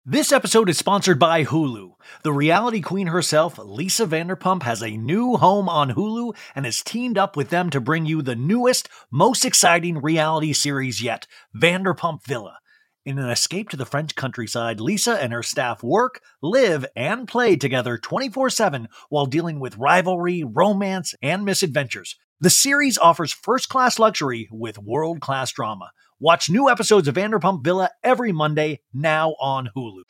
This episode is sponsored by Hulu. The reality queen herself, Lisa Vanderpump, has a new home on Hulu and has teamed up with them to bring you the newest, most exciting reality series yet, Vanderpump Villa. In an escape to the French countryside, Lisa and her staff work, live, and play together 24/7 while dealing with rivalry, romance, and misadventures. The series offers first-class luxury with world-class drama. Watch new episodes of Vanderpump Villa every Monday, now on Hulu.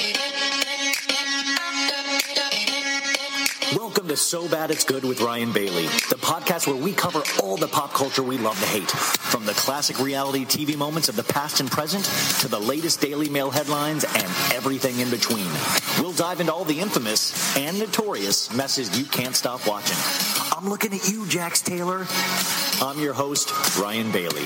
Welcome to So Bad It's Good with Ryan Bailey, the podcast where we cover all the pop culture we love to hate, from the classic reality TV moments of the past and present to the latest Daily Mail headlines and everything in between. We'll dive into all the infamous and notorious messes you can't stop watching. I'm looking at you, Jax Taylor. I'm your host, Ryan Bailey.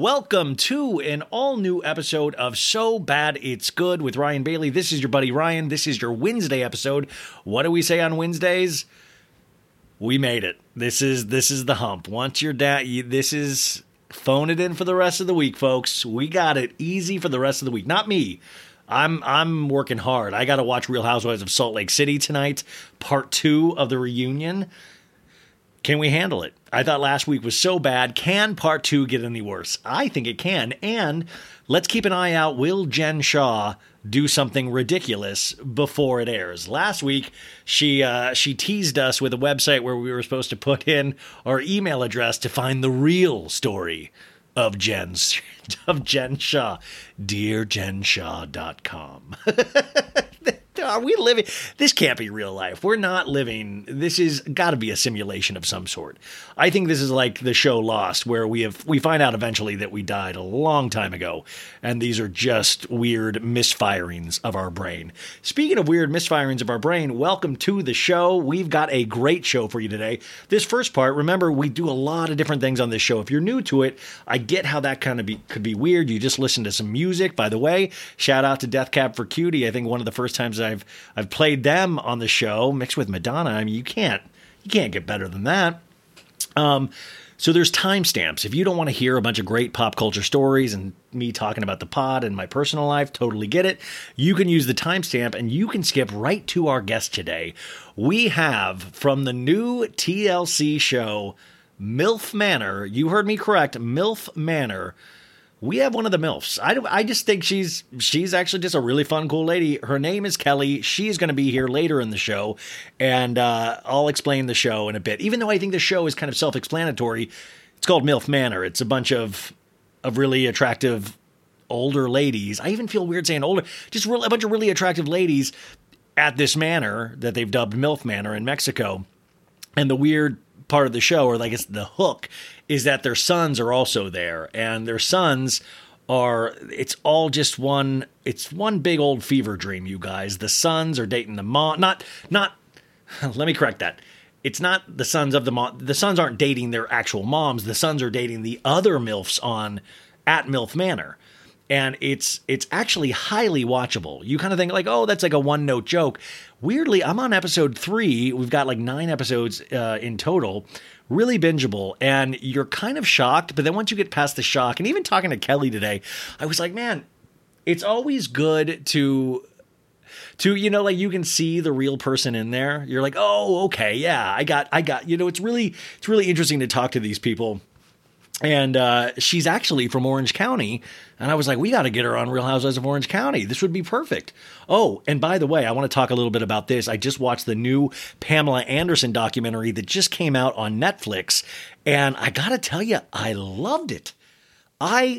Welcome to an all-new episode of So Bad It's Good with Ryan Bailey. This is your buddy Ryan. This is your Wednesday episode. What do we say on Wednesdays? We made it. This is the hump. Once you're down, this is phone it in for the rest of the week, folks. We got it easy for the rest of the week. Not me. I'm working hard. I got to watch Real Housewives of Salt Lake City tonight, part 2 of the reunion. Can we handle it? I thought last week was so bad. Can part 2 get any worse? I think it can. And let's keep an eye out. Will Jen Shah do something ridiculous before it airs? Last week, she teased us with a website where we were supposed to put in our email address to find the real story of Jen Shah. DearJenShah.com. Are we living? This can't be real life. We're not living. This is got to be a simulation of some sort. I think this is like the show Lost, where we find out eventually that we died a long time ago, and these are just weird misfirings of our brain. Speaking of weird misfirings of our brain, welcome to the show. We've got a great show for you today. This first part, remember, we do a lot of different things on this show. If you're new to it, I get how that kind of could be weird. You just listen to some music. By the way, shout out to Death Cab for Cutie. I think one of the first times I've played them on the show, mixed with Madonna. I mean, you can't get better than that. So there's timestamps. If you don't want to hear a bunch of great pop culture stories and me talking about the pod and my personal life, totally get it. You can use the timestamp and you can skip right to our guest today. We have from the new TLC show, MILF Manor. You heard me correct, MILF Manor. We have one of the MILFs. I just think she's actually just a really fun, cool lady. Her name is Kelly. She's going to be here later in the show, and I'll explain the show in a bit. Even though I think the show is kind of self-explanatory, it's called MILF Manor. It's a bunch of really attractive older ladies. I even feel weird saying older. Just a bunch of really attractive ladies at this manor that they've dubbed MILF Manor in Mexico. And the weird part of the show, or I guess the hook, is that their sons are also there, and their sons it's all just one big old fever dream, you guys. The sons are dating the mom, not, let me correct that. It's not the sons of the mom. The sons aren't dating their actual moms. The sons are dating the other MILFs at MILF Manor. And it's actually highly watchable. You kind of think like, oh, that's like a one-note joke. Weirdly, I'm on episode 3. We've got like 9 episodes in total. Really bingeable. And you're kind of shocked. But then once you get past the shock, and even talking to Kelly today, I was like, man, it's always good to like you can see the real person in there. You're like, oh, okay, yeah, I got. It's really interesting to talk to these people. And she's actually from Orange County. And I was like, we got to get her on Real Housewives of Orange County. This would be perfect. Oh, and by the way, I want to talk a little bit about this. I just watched the new Pamela Anderson documentary that just came out on Netflix. And I got to tell you, I loved it. I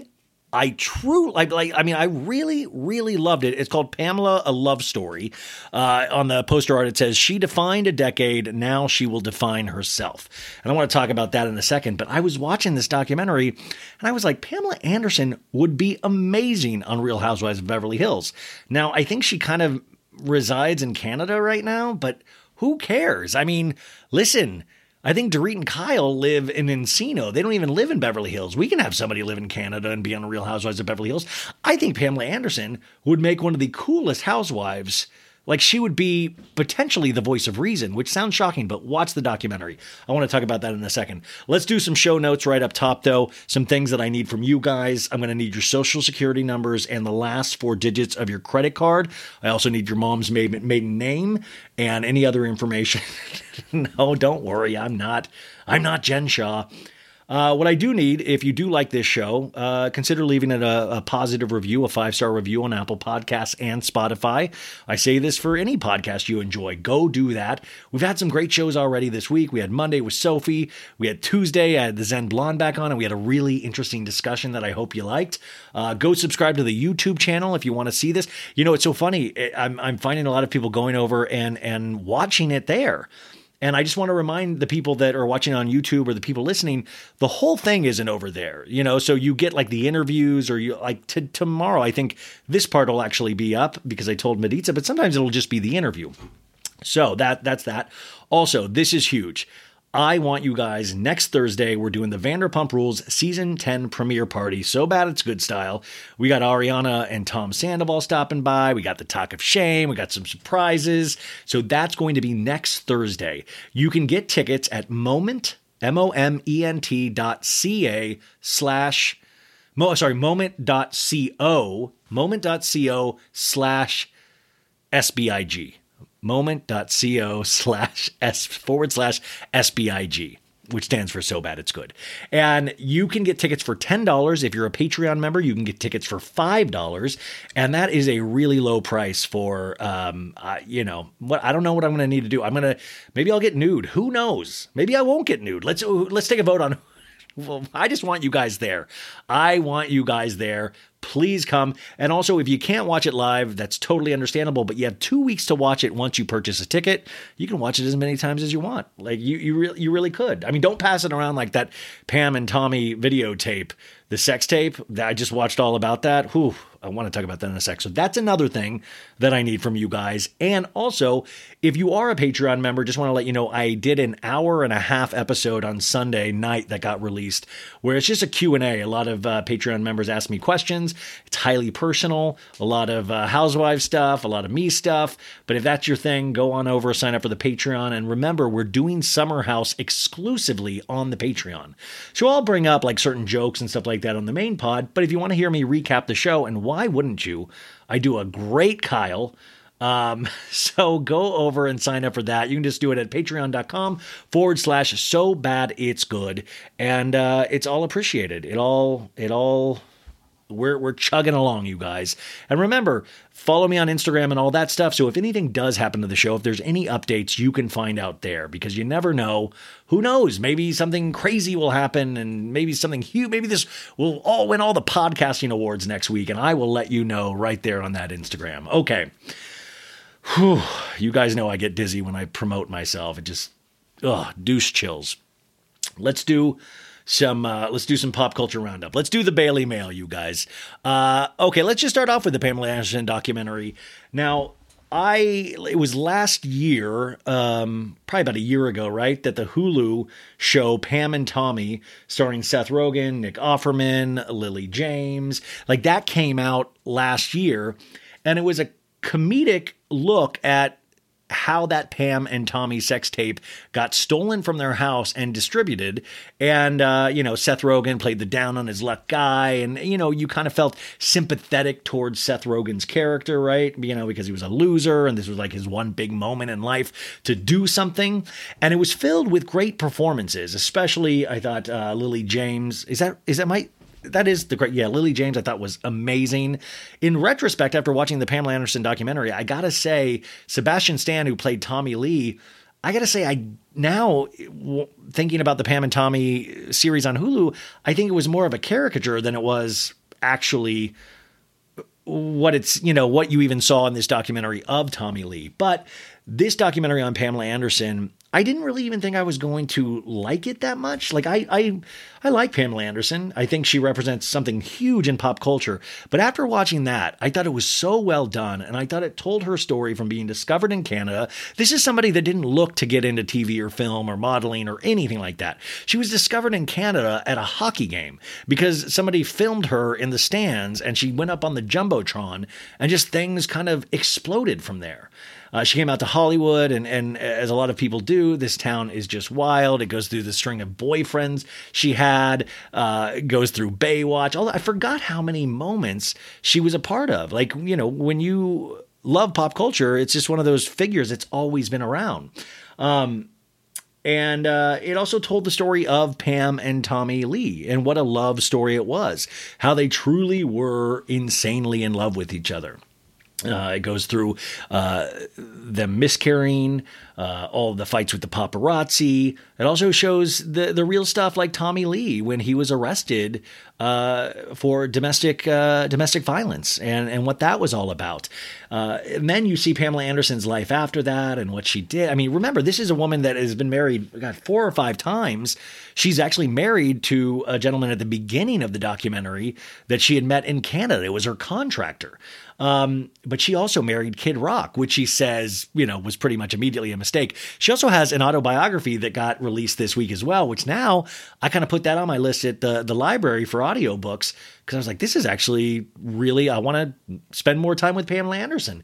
really, really loved it. It's called Pamela, A Love Story. On the poster art, it says, she defined a decade, now she will define herself. And I want to talk about that in a second, but I was watching this documentary, and I was like, Pamela Anderson would be amazing on Real Housewives of Beverly Hills. Now, I think she kind of resides in Canada right now, but who cares? I mean, listen, I think Dorit and Kyle live in Encino. They don't even live in Beverly Hills. We can have somebody live in Canada and be on Real Housewives of Beverly Hills. I think Pamela Anderson would make one of the coolest housewives. Like, she would be potentially the voice of reason, which sounds shocking, but watch the documentary. I want to talk about that in a second. Let's do some show notes right up top, though. Some things that I need from you guys. I'm going to need your social security numbers and the last 4 digits of your credit card. I also need your mom's maiden name and any other information. No, don't worry. I'm not Jen Shah. What I do need, if you do like this show, consider leaving it a positive review, a 5-star review on Apple Podcasts and Spotify. I say this for any podcast you enjoy. Go do that. We've had some great shows already this week. We had Monday with Sophie. We had Tuesday. I had the Zen Blonde back on, and we had a really interesting discussion that I hope you liked. Go subscribe to the YouTube channel if you want to see this. You know, it's so funny. I'm finding a lot of people going over and watching it there. And I just want to remind the people that are watching on YouTube or the people listening, the whole thing isn't over there, you know, so you get like the interviews or you like tomorrow. I think this part will actually be up because I told Mediza, but sometimes it'll just be the interview. So that's that. Also, this is huge. I want you guys next Thursday. We're doing the Vanderpump Rules Season 10 premiere party. So bad it's good style. We got Ariana and Tom Sandoval stopping by. We got the Talk of Shame. We got some surprises. So that's going to be next Thursday. You can get tickets at moment.ca moment.co/SBIG. moment.co/SBIG, which stands for So Bad It's Good. And you can get tickets for $10. If you're a Patreon member, you can get tickets for $5. And that is a really low price for, I don't know what I'm going to need to do. Maybe I'll get nude. Who knows? Maybe I won't get nude. Let's take a vote on. Well, I just want you guys there. I want you guys there. Please come. And also, if you can't watch it live, that's totally understandable, but you have 2 weeks to watch it once you purchase a ticket. You can watch it as many times as you want. Like, you really could. I mean, don't pass it around like that Pam and Tommy videotape, the sex tape. I just watched all about that. Whew, I want to talk about that in a sec. So that's another thing that I need from you guys. And also, if you are a Patreon member, just want to let you know, I did an 1.5-hour episode on Sunday night that got released, where it's just a Q&A. A lot of Patreon members ask me questions. It's highly personal, a lot of housewife stuff, a lot of me stuff. But if that's your thing, go on over, sign up for the Patreon. And remember, we're doing Summer House exclusively on the Patreon. So I'll bring up like certain jokes and stuff like that on the main pod. But if you want to hear me recap the show, and why wouldn't you? I do a great Kyle. So go over and sign up for that. You can just do it at patreon.com/so bad it's good. And it's all appreciated. We're chugging along, you guys. And remember, follow me on Instagram and all that stuff. So if anything does happen to the show, if there's any updates, you can find out there, because you never know. Who knows? Maybe something crazy will happen, and maybe something huge. Maybe this will all win all the podcasting awards next week, and I will let you know right there on that Instagram. Okay. Whew. You guys know I get dizzy when I promote myself. It just, douche chills. Let's do some pop culture roundup. Let's do the Bailey Mail, you guys. Okay, let's just start off with the Pamela Anderson documentary. Now, it was last year, probably about a year ago, right, that the Hulu show Pam and Tommy, starring Seth Rogen, Nick Offerman, Lily James, like that came out last year, and it was a comedic look at how that Pam and Tommy sex tape got stolen from their house and distributed. And, Seth Rogen played the down on his luck guy. And, you kind of felt sympathetic towards Seth Rogen's character, right? Because he was a loser and this was like his one big moment in life to do something. And it was filled with great performances, especially, I thought, Lily James. Lily James, I thought was amazing. In retrospect, after watching the Pamela Anderson documentary, I gotta say, Sebastian Stan, who played Tommy Lee, I gotta say, thinking about the Pam and Tommy series on Hulu, I think it was more of a caricature than it was actually what you even saw in this documentary of Tommy Lee. But this documentary on Pamela Anderson, I didn't really even think I was going to like it that much. Like I like Pamela Anderson. I think she represents something huge in pop culture. But after watching that, I thought it was so well done. And I thought it told her story from being discovered in Canada. This is somebody that didn't look to get into TV or film or modeling or anything like that. She was discovered in Canada at a hockey game because somebody filmed her in the stands, and she went up on the Jumbotron, and just things kind of exploded from there. She came out to Hollywood, and as a lot of people do, this town is just wild. It goes through the string of boyfriends she had, goes through Baywatch. I forgot how many moments she was a part of. Like, when you love pop culture, it's just one of those figures that's always been around. And it also told the story of Pam and Tommy Lee, and what a love story it was, how they truly were insanely in love with each other. It goes through them miscarrying, all the fights with the paparazzi. It also shows the real stuff, like Tommy Lee when he was arrested for domestic violence and what that was all about. And then you see Pamela Anderson's life after that and what she did. I mean, remember, this is a woman that has been married, 4 or 5 times. She's actually married to a gentleman at the beginning of the documentary that she had met in Canada. It was her contractor. But she also married Kid Rock, which she says, was pretty much immediately a mistake. She also has an autobiography that got released this week as well, which now I kind of put that on my list at the library for audiobooks because I was like, this is actually really, I want to spend more time with Pamela Anderson.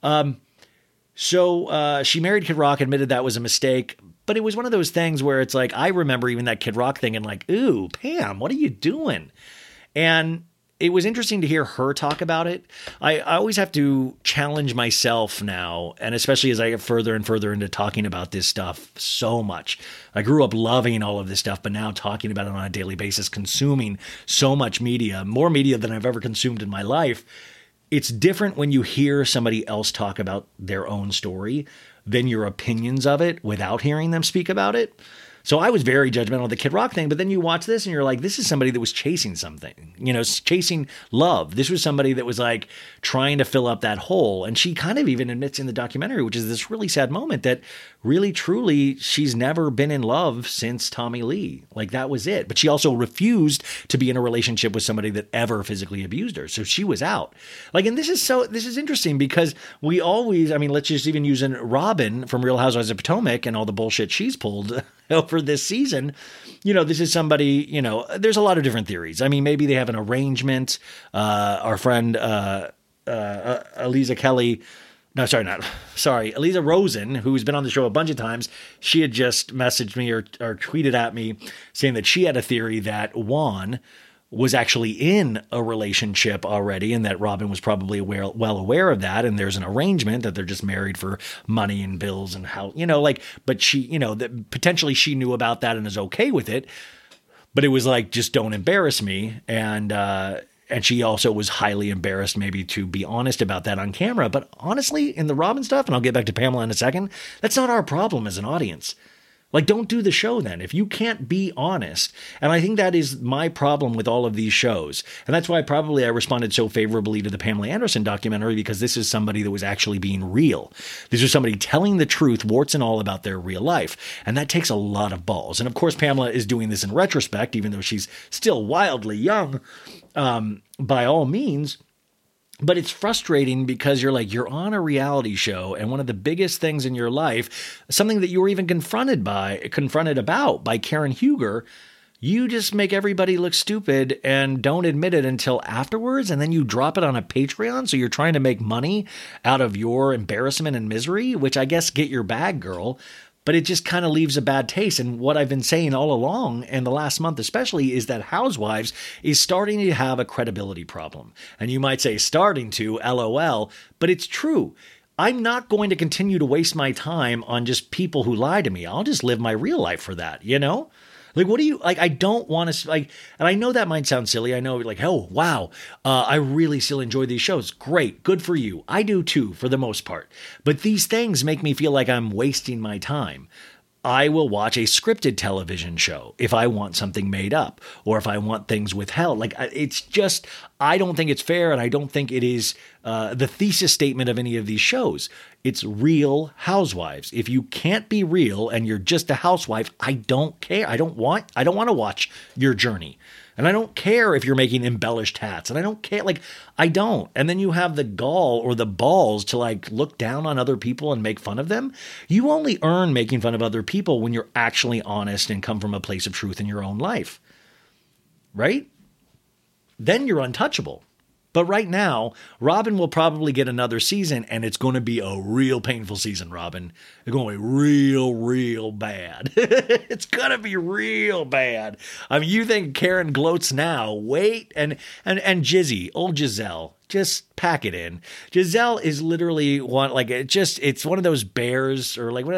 So she married Kid Rock, admitted that was a mistake, but it was one of those things where it's like, I remember even that Kid Rock thing and like, ooh, Pam, what are you doing? And it was interesting to hear her talk about it. I always have to challenge myself now, and especially as I get further and further into talking about this stuff so much. I grew up loving all of this stuff, but now talking about it on a daily basis, consuming so much media, more media than I've ever consumed in my life. It's different when you hear somebody else talk about their own story than your opinions of it without hearing them speak about it. So I was very judgmental of the Kid Rock thing, but then you watch this and you're like, this is somebody that was chasing something, chasing love. This was somebody that was like trying to fill up that hole. And she kind of even admits in the documentary, which is this really sad moment, that really, truly, she's never been in love since Tommy Lee. Like that was it. But she also refused to be in a relationship with somebody that ever physically abused her. So she was out. Like, and this is interesting because we always, let's just even use Robin from Real Housewives of Potomac and all the bullshit she's pulled over this season. This is somebody, there's a lot of different theories. Maybe they have an arrangement. Our friend, Aliza Rosen, who's been on the show a bunch of times, she had just messaged me or tweeted at me saying that she had a theory that Juan was actually in a relationship already and that Robin was probably well aware of that. And there's an arrangement that they're just married for money and bills and how, but she, that potentially she knew about that and is okay with it. But it was like, just don't embarrass me. And she also was highly embarrassed maybe to be honest about that on camera. But honestly, in the Robin stuff, and I'll get back to Pamela in a second, that's not our problem as an audience. Like, don't do the show then if you can't be honest. And I think that is my problem with all of these shows. And that's why probably I responded so favorably to the Pamela Anderson documentary, because this is somebody that was actually being real. This is somebody telling the truth, warts and all, about their real life. And that takes a lot of balls. And of course, Pamela is doing this in retrospect, even though she's still wildly young, by all means. But it's frustrating because you're on a reality show, and one of the biggest things in your life, something that you were even confronted about by Karen Huger, you just make everybody look stupid and don't admit it until afterwards. And then you drop it on a Patreon. So you're trying to make money out of your embarrassment and misery, which I guess get your bag, girl. But it just kind of leaves a bad taste. And what I've been saying all along, and the last month especially, is that Housewives is starting to have a credibility problem. And you might say starting to, LOL, but it's true. I'm not going to continue to waste my time on just people who lie to me. I'll just live my real life for that, Like, what do you, like, I don't want to, like, and I know that might sound silly. I know, like, oh, wow, I really still enjoy these shows. Great. Good for you. I do too, for the most part. But these things make me feel like I'm wasting my time. I will watch a scripted television show if I want something made up or if I want things withheld. Like, it's just, I don't think it's fair, and I don't think it is the thesis statement of any of these shows. It's Real Housewives. If you can't be real and you're just a housewife, I don't care. I don't want to watch your journey. And I don't care if you're making embellished hats. And I don't care. Like, I don't. And then you have the gall or the balls to like look down on other people and make fun of them. You only earn making fun of other people when you're actually honest and come from a place of truth in your own life. Right? Then you're untouchable. But right now, Robin will probably get another season, and it's going to be a real painful season, Robin. It's going to be real, real bad. It's going to be real bad. You think Karen gloats now. Wait. And Jizzy, old Giselle, just pack it in. Giselle is literally it's one of those bears, or what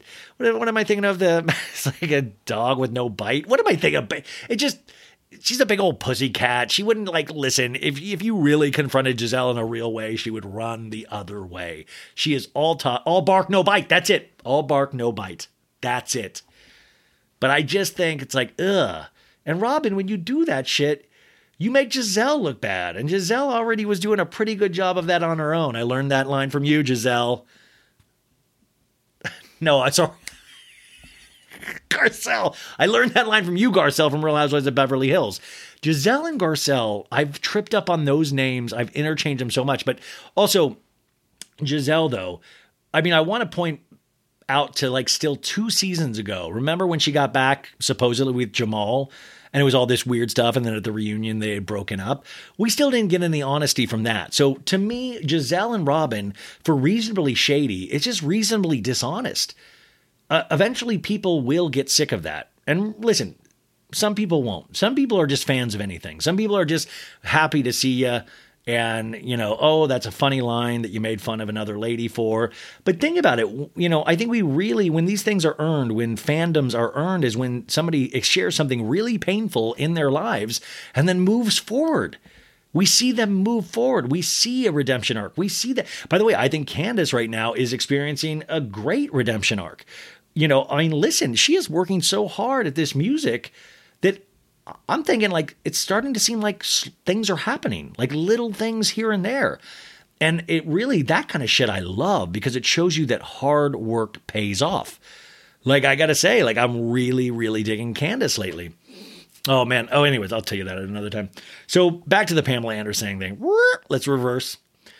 am I thinking of? It's like a dog with no bite. What am I thinking of? She's a big old pussy cat. She wouldn't listen. If you really confronted Giselle in a real way, she would run the other way. She is all bark, no bite. That's it. All bark, no bite. That's it. But I just think it's like, ugh. And Robin, when you do that shit, you make Giselle look bad. And Giselle already was doing a pretty good job of that on her own. I learned that line from you, Giselle. No, I'm sorry. Garcelle. I learned that line from you, Garcelle, from Real Housewives of Beverly Hills. Giselle and Garcelle, I've tripped up on those names. I've interchanged them so much. But also, Giselle, though, I mean, I want to point out to like still 2 seasons ago. Remember when she got back supposedly with Jamal and it was all this weird stuff, and then at the reunion they had broken up? We still didn't get any honesty from that. So to me, Giselle and Robin, for reasonably shady, it's just reasonably dishonest. Eventually people will get sick of that. And listen, some people won't. Some people are just fans of anything. Some people are just happy to see you and, you know, oh, that's a funny line that you made fun of another lady for. But think about it. You know, I think we really, when these things are earned, when fandoms are earned, is when somebody shares something really painful in their lives and then moves forward. We see them move forward. We see a redemption arc. We see that. By the way, I think Candace right now is experiencing a great redemption arc. You know, I mean, listen, she is working so hard at this music that I'm thinking like it's starting to seem like things are happening, like little things here and there. And it really, that kind of shit I love because it shows you that hard work pays off. Like, I got to say, like, I'm really, really digging Candace lately. Oh, man. Oh, anyways, I'll tell you that at another time. So back to the Pamela Anderson thing. Let's reverse.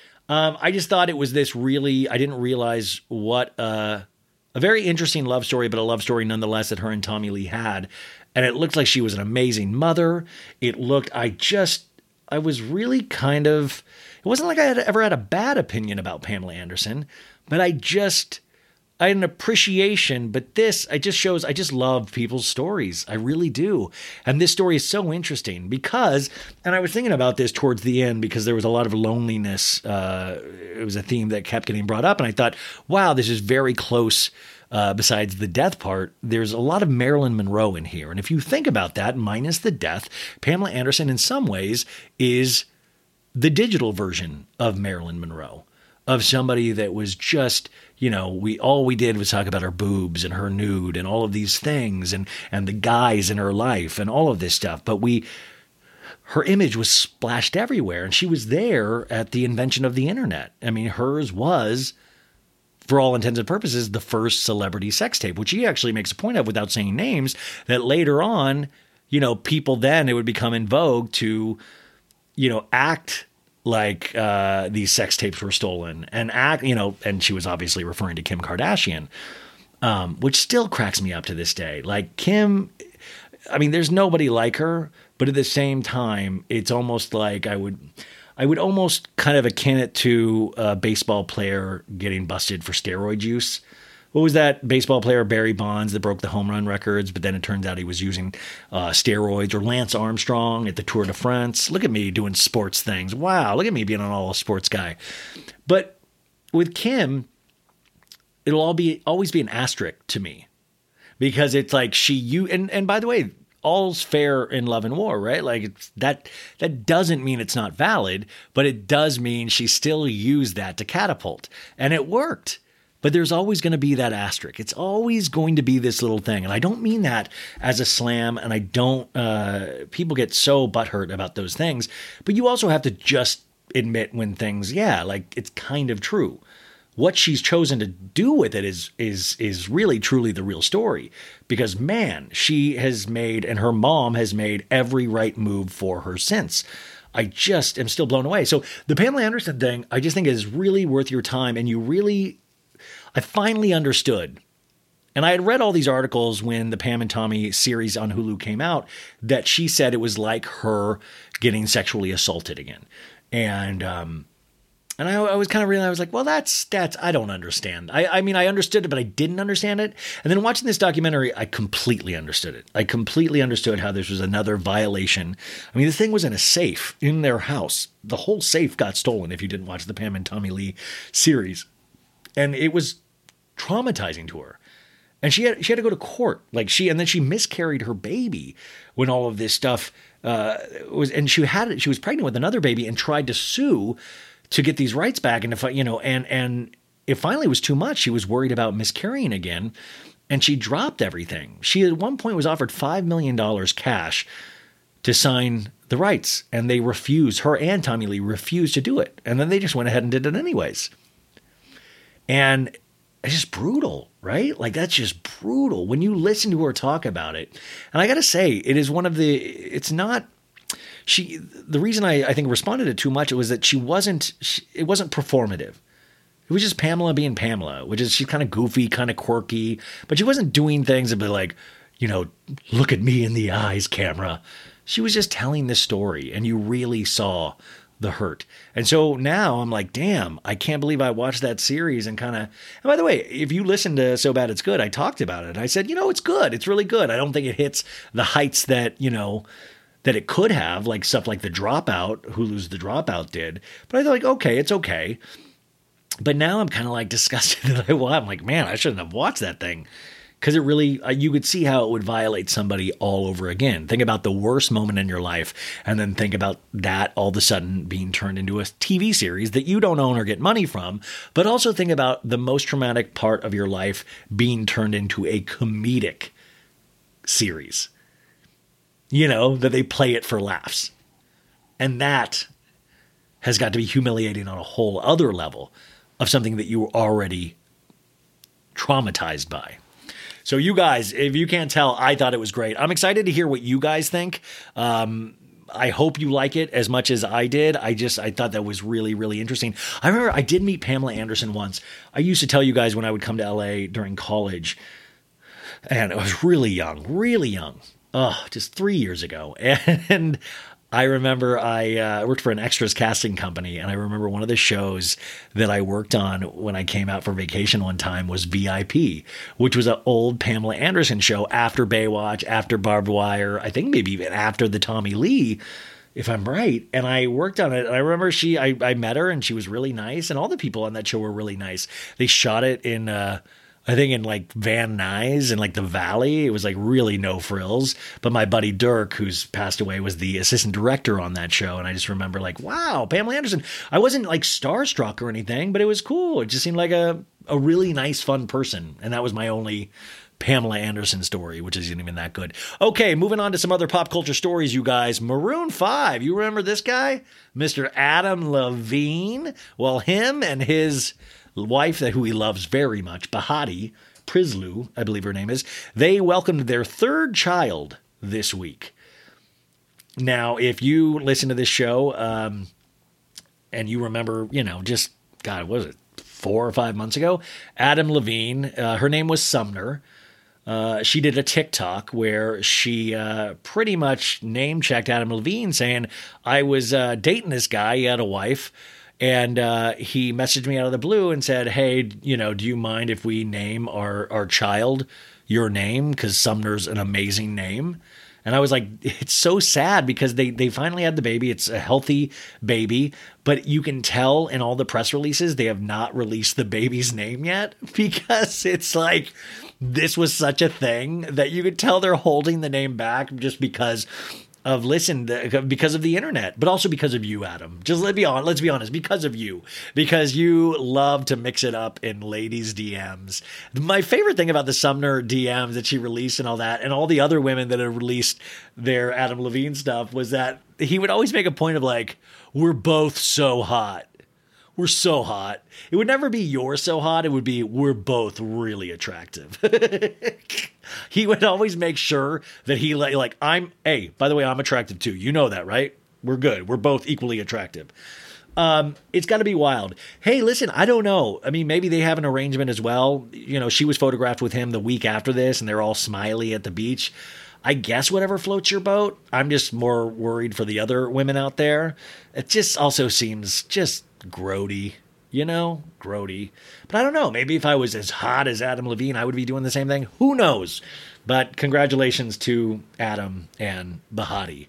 I just thought it was this really, I didn't realize what a very interesting love story, but a love story nonetheless that her and Tommy Lee had. And it looked like she was an amazing mother. It looked, I was really kind of, it wasn't like I had ever had a bad opinion about Pamela Anderson, but I had an appreciation, but it just shows, I just love people's stories. I really do. And this story is so interesting because, and I was thinking about this towards the end because there was a lot of loneliness. It was a theme that kept getting brought up. And I thought, wow, this is very close. Besides the death part, there's a lot of Marilyn Monroe in here. And if you think about that, minus the death, Pamela Anderson in some ways is the digital version of Marilyn Monroe, of somebody that was just, you know, all we did was talk about her boobs and her nude and all of these things and the guys in her life and all of this stuff. But her image was splashed everywhere, and she was there at the invention of the internet. I mean, hers was, for all intents and purposes, the first celebrity sex tape, which he actually makes a point of without saying names, that later on, you know, people then, it would become in vogue to, you know, act like these sex tapes were stolen and act, you know, and she was obviously referring to Kim Kardashian, which still cracks me up to this day. Like Kim, I mean, there's nobody like her, but at the same time, it's almost like I would almost kind of akin it to a baseball player getting busted for steroid use. What was that baseball player, Barry Bonds, that broke the home run records, but then it turns out he was using steroids? Or Lance Armstrong at the Tour de France. Look at me doing sports things. Wow, look at me being an all sports guy. But with Kim, it'll always be an asterisk to me because it's like and by the way, all's fair in love and war, right? Like that doesn't mean it's not valid, but it does mean she still used that to catapult, and it worked. But there's always going to be that asterisk. It's always going to be this little thing. And I don't mean that as a slam, and I don't, people get so butthurt about those things, but you also have to just admit when things, like it's kind of true. What she's chosen to do with it is really truly the real story, because man, she has made, and her mom has made every right move for her since. I just am still blown away. So the Pamela Anderson thing, I just think is really worth your time. And I finally understood. And I had read all these articles when the Pam and Tommy series on Hulu came out that she said it was like her getting sexually assaulted again. And I was kind of realizing, I was like, well, that's, I don't understand. I mean, I understood it, but I didn't understand it. And then watching this documentary, I completely understood it. I completely understood how this was another violation. I mean, the thing was in a safe in their house. The whole safe got stolen if you didn't watch the Pam and Tommy Lee series. And it was traumatizing to her. And she had to go to court. And then she miscarried her baby when all of this stuff and she was pregnant with another baby and tried to sue to get these rights back. And and it finally was too much. She was worried about miscarrying again, and she dropped everything. She at one point was offered $5 million cash to sign the rights, and they refused. Her and Tommy Lee refused to do it. And then they just went ahead and did it anyways. And it's just brutal, right? Like, that's just brutal when you listen to her talk about it. And I got to say, it is the reason I think responded to it too much, it was that it wasn't performative. It was just Pamela being Pamela, which is she's kind of goofy, kind of quirky, but she wasn't doing things that be like, look at me in the eyes, camera. She was just telling this story, and you really saw the hurt. And so now I'm like, damn, I can't believe I watched that series and by the way, if you listen to So Bad It's Good, I talked about it. I said, it's good. It's really good. I don't think it hits the heights that, that it could have, like stuff like The Dropout, Hulu's The Dropout did. But I thought, like, okay, it's okay. But now I'm kind of like disgusted that I'm like, man, I shouldn't have watched that thing. Because it really, you could see how it would violate somebody all over again. Think about the worst moment in your life, and then think about that all of a sudden being turned into a TV series that you don't own or get money from. But also think about the most traumatic part of your life being turned into a comedic series. That they play it for laughs. And that has got to be humiliating on a whole other level of something that you were already traumatized by. So you guys, if you can't tell, I thought it was great. I'm excited to hear what you guys think. I hope you like it as much as I did. I thought that was really, really interesting. I remember I did meet Pamela Anderson once. I used to tell you guys when I would come to LA during college, and I was really young, just 3 years ago. And I remember I worked for an extras casting company, and I remember one of the shows that I worked on when I came out for vacation one time was VIP, which was an old Pamela Anderson show after Baywatch, after Barbed Wire, I think maybe even after the Tommy Lee, if I'm right. And I worked on it, and I remember I met her, and she was really nice, and all the people on that show were really nice. They shot it in I think in like Van Nuys and like the Valley. It was like really no frills. But my buddy Dirk, who's passed away, was the assistant director on that show. And I just remember like, wow, Pamela Anderson. I wasn't like starstruck or anything, but it was cool. It just seemed like a really nice, fun person. And that was my only Pamela Anderson story, which isn't even that good. Okay, moving on to some other pop culture stories, you guys. Maroon 5. You remember this guy? Mr. Adam Levine? Well, him and his wife, who he loves very much, Behati Prislu, I believe her name is, they welcomed their third child this week. Now, if you listen to this show and you remember, just, God, what was it, 4 or 5 months ago? Adam Levine, her name was Sumner. She did a TikTok where she pretty much name-checked Adam Levine, saying, I was dating this guy, he had a wife, and he messaged me out of the blue and said, hey, do you mind if we name our child your name? Because Sumner's an amazing name. And I was like, it's so sad because they finally had the baby. It's a healthy baby, but you can tell in all the press releases, they have not released the baby's name yet because it's like, this was such a thing that you could tell they're holding the name back just because of because of the internet, but also because of you, Adam. Just let's be honest, because of you, because you love to mix it up in ladies' DMs. My favorite thing about the Sumner DMs that she released and all that, and all the other women that have released their Adam Levine stuff, was that he would always make a point of like, we're both so hot. We're so hot. It would never be you're so hot. It would be we're both really attractive. He would always make sure that he hey, by the way, I'm attractive too. You know that, right? We're good. We're both equally attractive. It's got to be wild. Hey, listen, I don't know. I mean, maybe they have an arrangement as well. She was photographed with him the week after this, and they're all smiley at the beach. I guess whatever floats your boat. I'm just more worried for the other women out there. It just also seems just grody, grody. But I don't know. Maybe if I was as hot as Adam Levine, I would be doing the same thing. Who knows? But congratulations to Adam and Behati.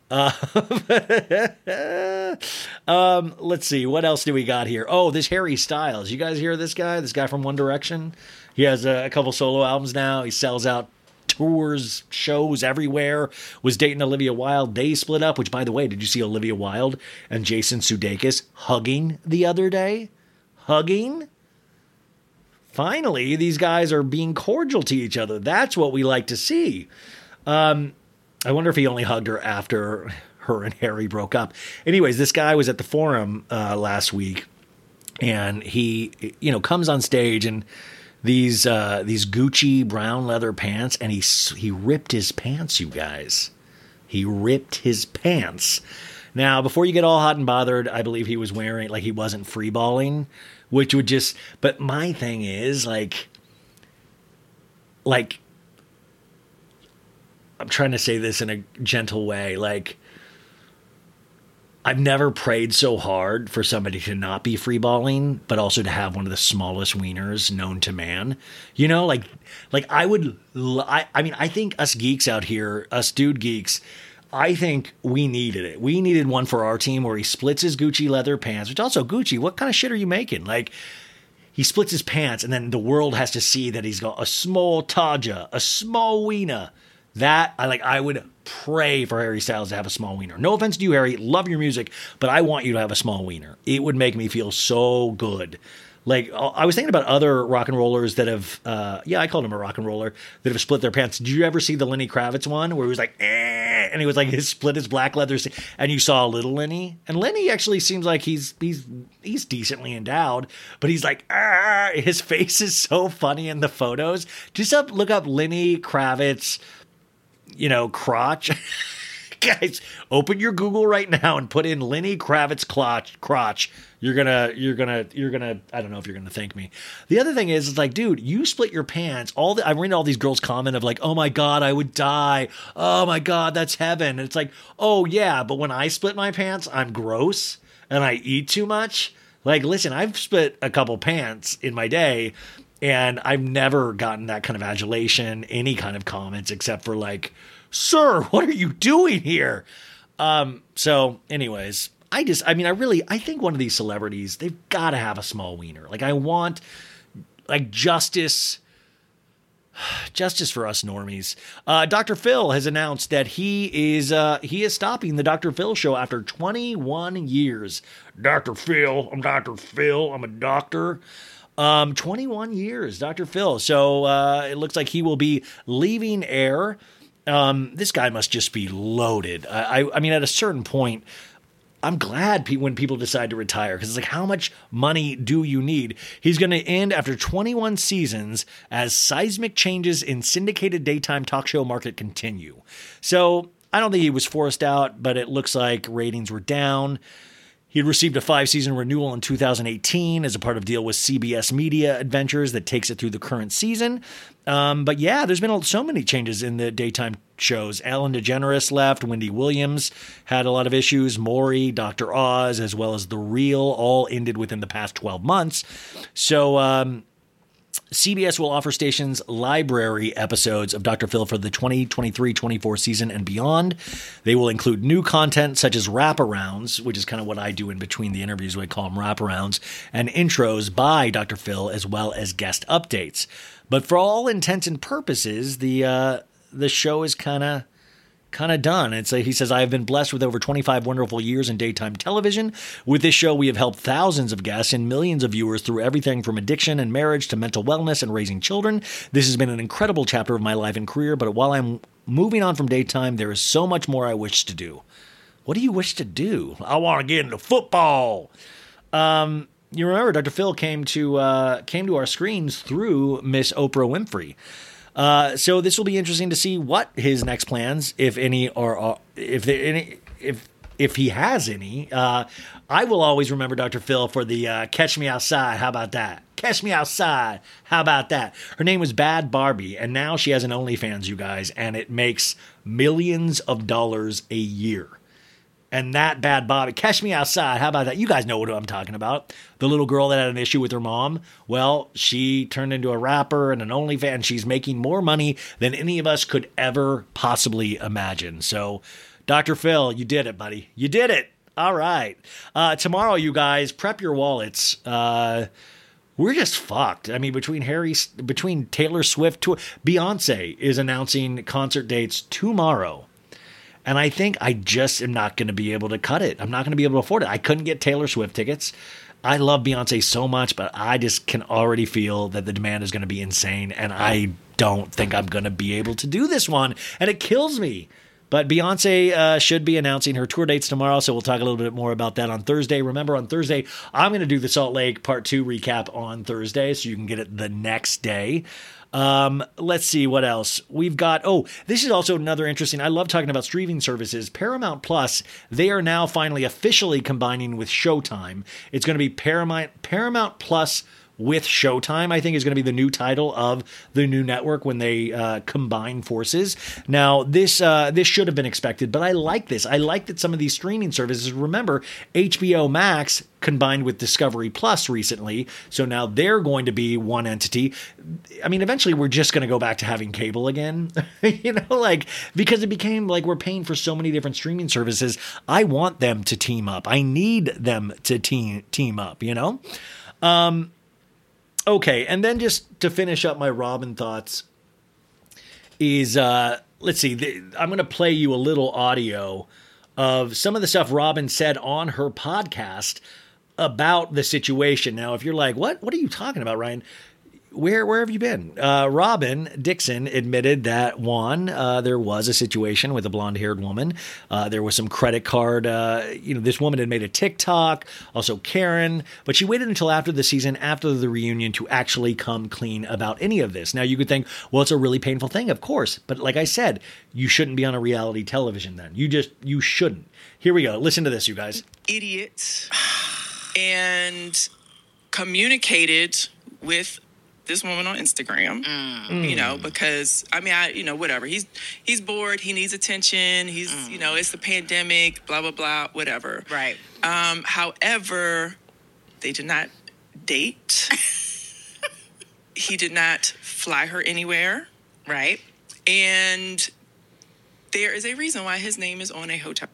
Let's see. What else do we got here? Oh, this Harry Styles. You guys hear this guy? This guy from One Direction? He has a couple solo albums now. He sells out tours, shows everywhere, was dating Olivia Wilde. They split up, which, by the way, did you see Olivia Wilde and Jason Sudeikis hugging the other day? Hugging? Finally, these guys are being cordial to each other. That's what we like to see. I wonder if he only hugged her after her and Harry broke up. Anyways, this guy was at the Forum last week, and he, comes on stage, and these Gucci brown leather pants, and he ripped his pants, you guys. He ripped his pants. Now, before you get all hot and bothered, I believe he was wearing, like, he wasn't freeballing, which would just, but my thing is, like, I'm trying to say this in a gentle way, like, I've never prayed so hard for somebody to not be freeballing, but also to have one of the smallest wieners known to man. You know, like I mean, I think us geeks out here, us dude geeks, I think we needed it. We needed one for our team where he splits his Gucci leather pants, which also Gucci, what kind of shit are you making? Like, he splits his pants and then the world has to see that he's got a small Taja, a small wiener. That, I would pray for Harry Styles to have a small wiener. No offense to you, Harry. Love your music, but I want you to have a small wiener. It would make me feel so good. Like, I was thinking about other rock and rollers that have, I called him a rock and roller, that have split their pants. Did you ever see the Lenny Kravitz one where he was like, and he was like, he split his black leather, and you saw a little Lenny? And Lenny actually seems like he's decently endowed, but he's like, his face is so funny in the photos. Just look up Lenny Kravitz, crotch. Guys, open your Google right now and put in Lenny Kravitz crotch. You're gonna, I don't know if you're gonna thank me. The other thing is, it's like, dude, you split your pants. I'm reading all these girls comment of like, oh my God, I would die. Oh my God, that's heaven. And it's like, oh yeah, but when I split my pants, I'm gross and I eat too much. Like, listen, I've split a couple pants in my day and I've never gotten that kind of adulation, any kind of comments, except for like, sir, what are you doing here? So anyways, I think one of these celebrities, they've got to have a small wiener. Like, I want, like, justice for us normies. Dr. Phil has announced that he is stopping the Dr. Phil show after 21 years. Dr. Phil, I'm Dr. Phil, I'm a doctor. 21 years, Dr. Phil. So it looks like he will be leaving air. This guy must just be loaded. I mean, at a certain point, I'm glad when people decide to retire, because it's like, how much money do you need? He's going to end after 21 seasons as seismic changes in syndicated daytime talk show market continue. So I don't think he was forced out, but it looks like ratings were down. He had received a 5-season renewal in 2018 as a part of deal with CBS Media Adventures that takes it through the current season. But yeah, there's been so many changes in the daytime shows. Ellen DeGeneres left. Wendy Williams had a lot of issues. Maury, Dr. Oz, as well as The Real, all ended within the past 12 months. So CBS will offer stations library episodes of Dr. Phil for the 2023-24 season and beyond. They will include new content such as wraparounds, which is kind of what I do in between the interviews. We call them wraparounds, and intros by Dr. Phil, as well as guest updates. But for all intents and purposes, the show is kind of done. It's like, he says, I have been blessed with over 25 wonderful years in daytime television. With this show, we have helped thousands of guests and millions of viewers through everything from addiction and marriage to mental wellness and raising children. This has been an incredible chapter of my life and career, but while I'm moving on from daytime, there is so much more I wish to do. What do you wish to do? I want to get into football. You remember Dr. Phil came to our screens through Miss Oprah Winfrey. So this will be interesting to see what his next plans, if any, are if he has any. I will always remember Dr. Phil for the Catch Me Outside. How about that? Catch Me Outside. How about that? Her name was Bad Barbie, and now she has an OnlyFans, you guys, and it makes millions of dollars a year. And that Bad Bobby, Catch Me Outside, how about that? You guys know what I'm talking about. The little girl that had an issue with her mom. Well, she turned into a rapper and an OnlyFans. She's making more money than any of us could ever possibly imagine. So, Dr. Phil, you did it, buddy. You did it. All right. Tomorrow, you guys, prep your wallets. We're just fucked. I mean, between Taylor Swift, Beyonce is announcing concert dates tomorrow. And I think I just am not going to be able to cut it. I'm not going to be able to afford it. I couldn't get Taylor Swift tickets. I love Beyonce so much, but I just can already feel that the demand is going to be insane. And I don't think I'm going to be able to do this one. And it kills me. But Beyonce should be announcing her tour dates tomorrow, so we'll talk a little bit more about that on Thursday. Remember, on Thursday, I'm going to do the Salt Lake Part 2 recap on Thursday, so you can get it the next day. Let's see what else we've got. Oh, this is also another interesting. I love talking about streaming services. Paramount Plus, they are now finally officially combining with Showtime. It's going to be Paramount Plus with Showtime, I think, is going to be the new title of the new network when they combine forces. Now, this should have been expected, but I like this. I like that some of these streaming services, remember, HBO Max combined with Discovery Plus recently, so now they're going to be one entity. I mean, eventually we're just going to go back to having cable again, because it became like we're paying for so many different streaming services. I want them to team up. I need them to team up, Okay, and then just to finish up my Robin thoughts is, let's see, I'm going to play you a little audio of some of the stuff Robin said on her podcast about the situation. Now, if you're like, what are you talking about, Ryan? Where have you been? Robin Dixon admitted that, one, there was a situation with a blonde-haired woman. There was some credit card, this woman had made a TikTok, also Karen, but she waited until after the season, after the reunion, to actually come clean about any of this. Now, you could think, well, it's a really painful thing, of course. But like I said, you shouldn't be on a reality television then. You shouldn't. Here we go. Listen to this, you guys. Idiots. And communicated with this woman on Instagram, because whatever. He's bored. He needs attention. He's, it's the pandemic, blah, blah, blah, whatever. Right. However, they did not date. He did not fly her anywhere. Right. And there is a reason why his name is on a hotel.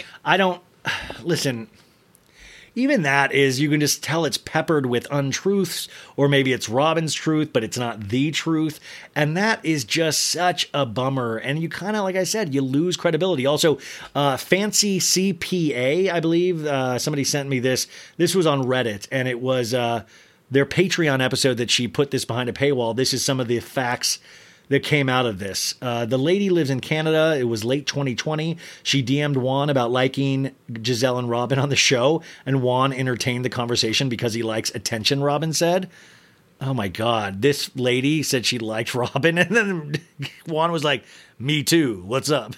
Listen, even that is, you can just tell it's peppered with untruths, or maybe it's Robin's truth, but it's not the truth. And that is just such a bummer. And you kind of, like I said, you lose credibility. Also, Fancy CPA, I believe, somebody sent me this. This was on Reddit, and it was their Patreon episode that she put this behind a paywall. This is some of the facts that came out of this. The lady lives in Canada. It was late 2020. She DM'd Juan about liking Giselle and Robin on the show, and Juan entertained the conversation because he likes attention, Robin said. Oh my God. This lady said she liked Robin, and then Juan was like, me too. What's up?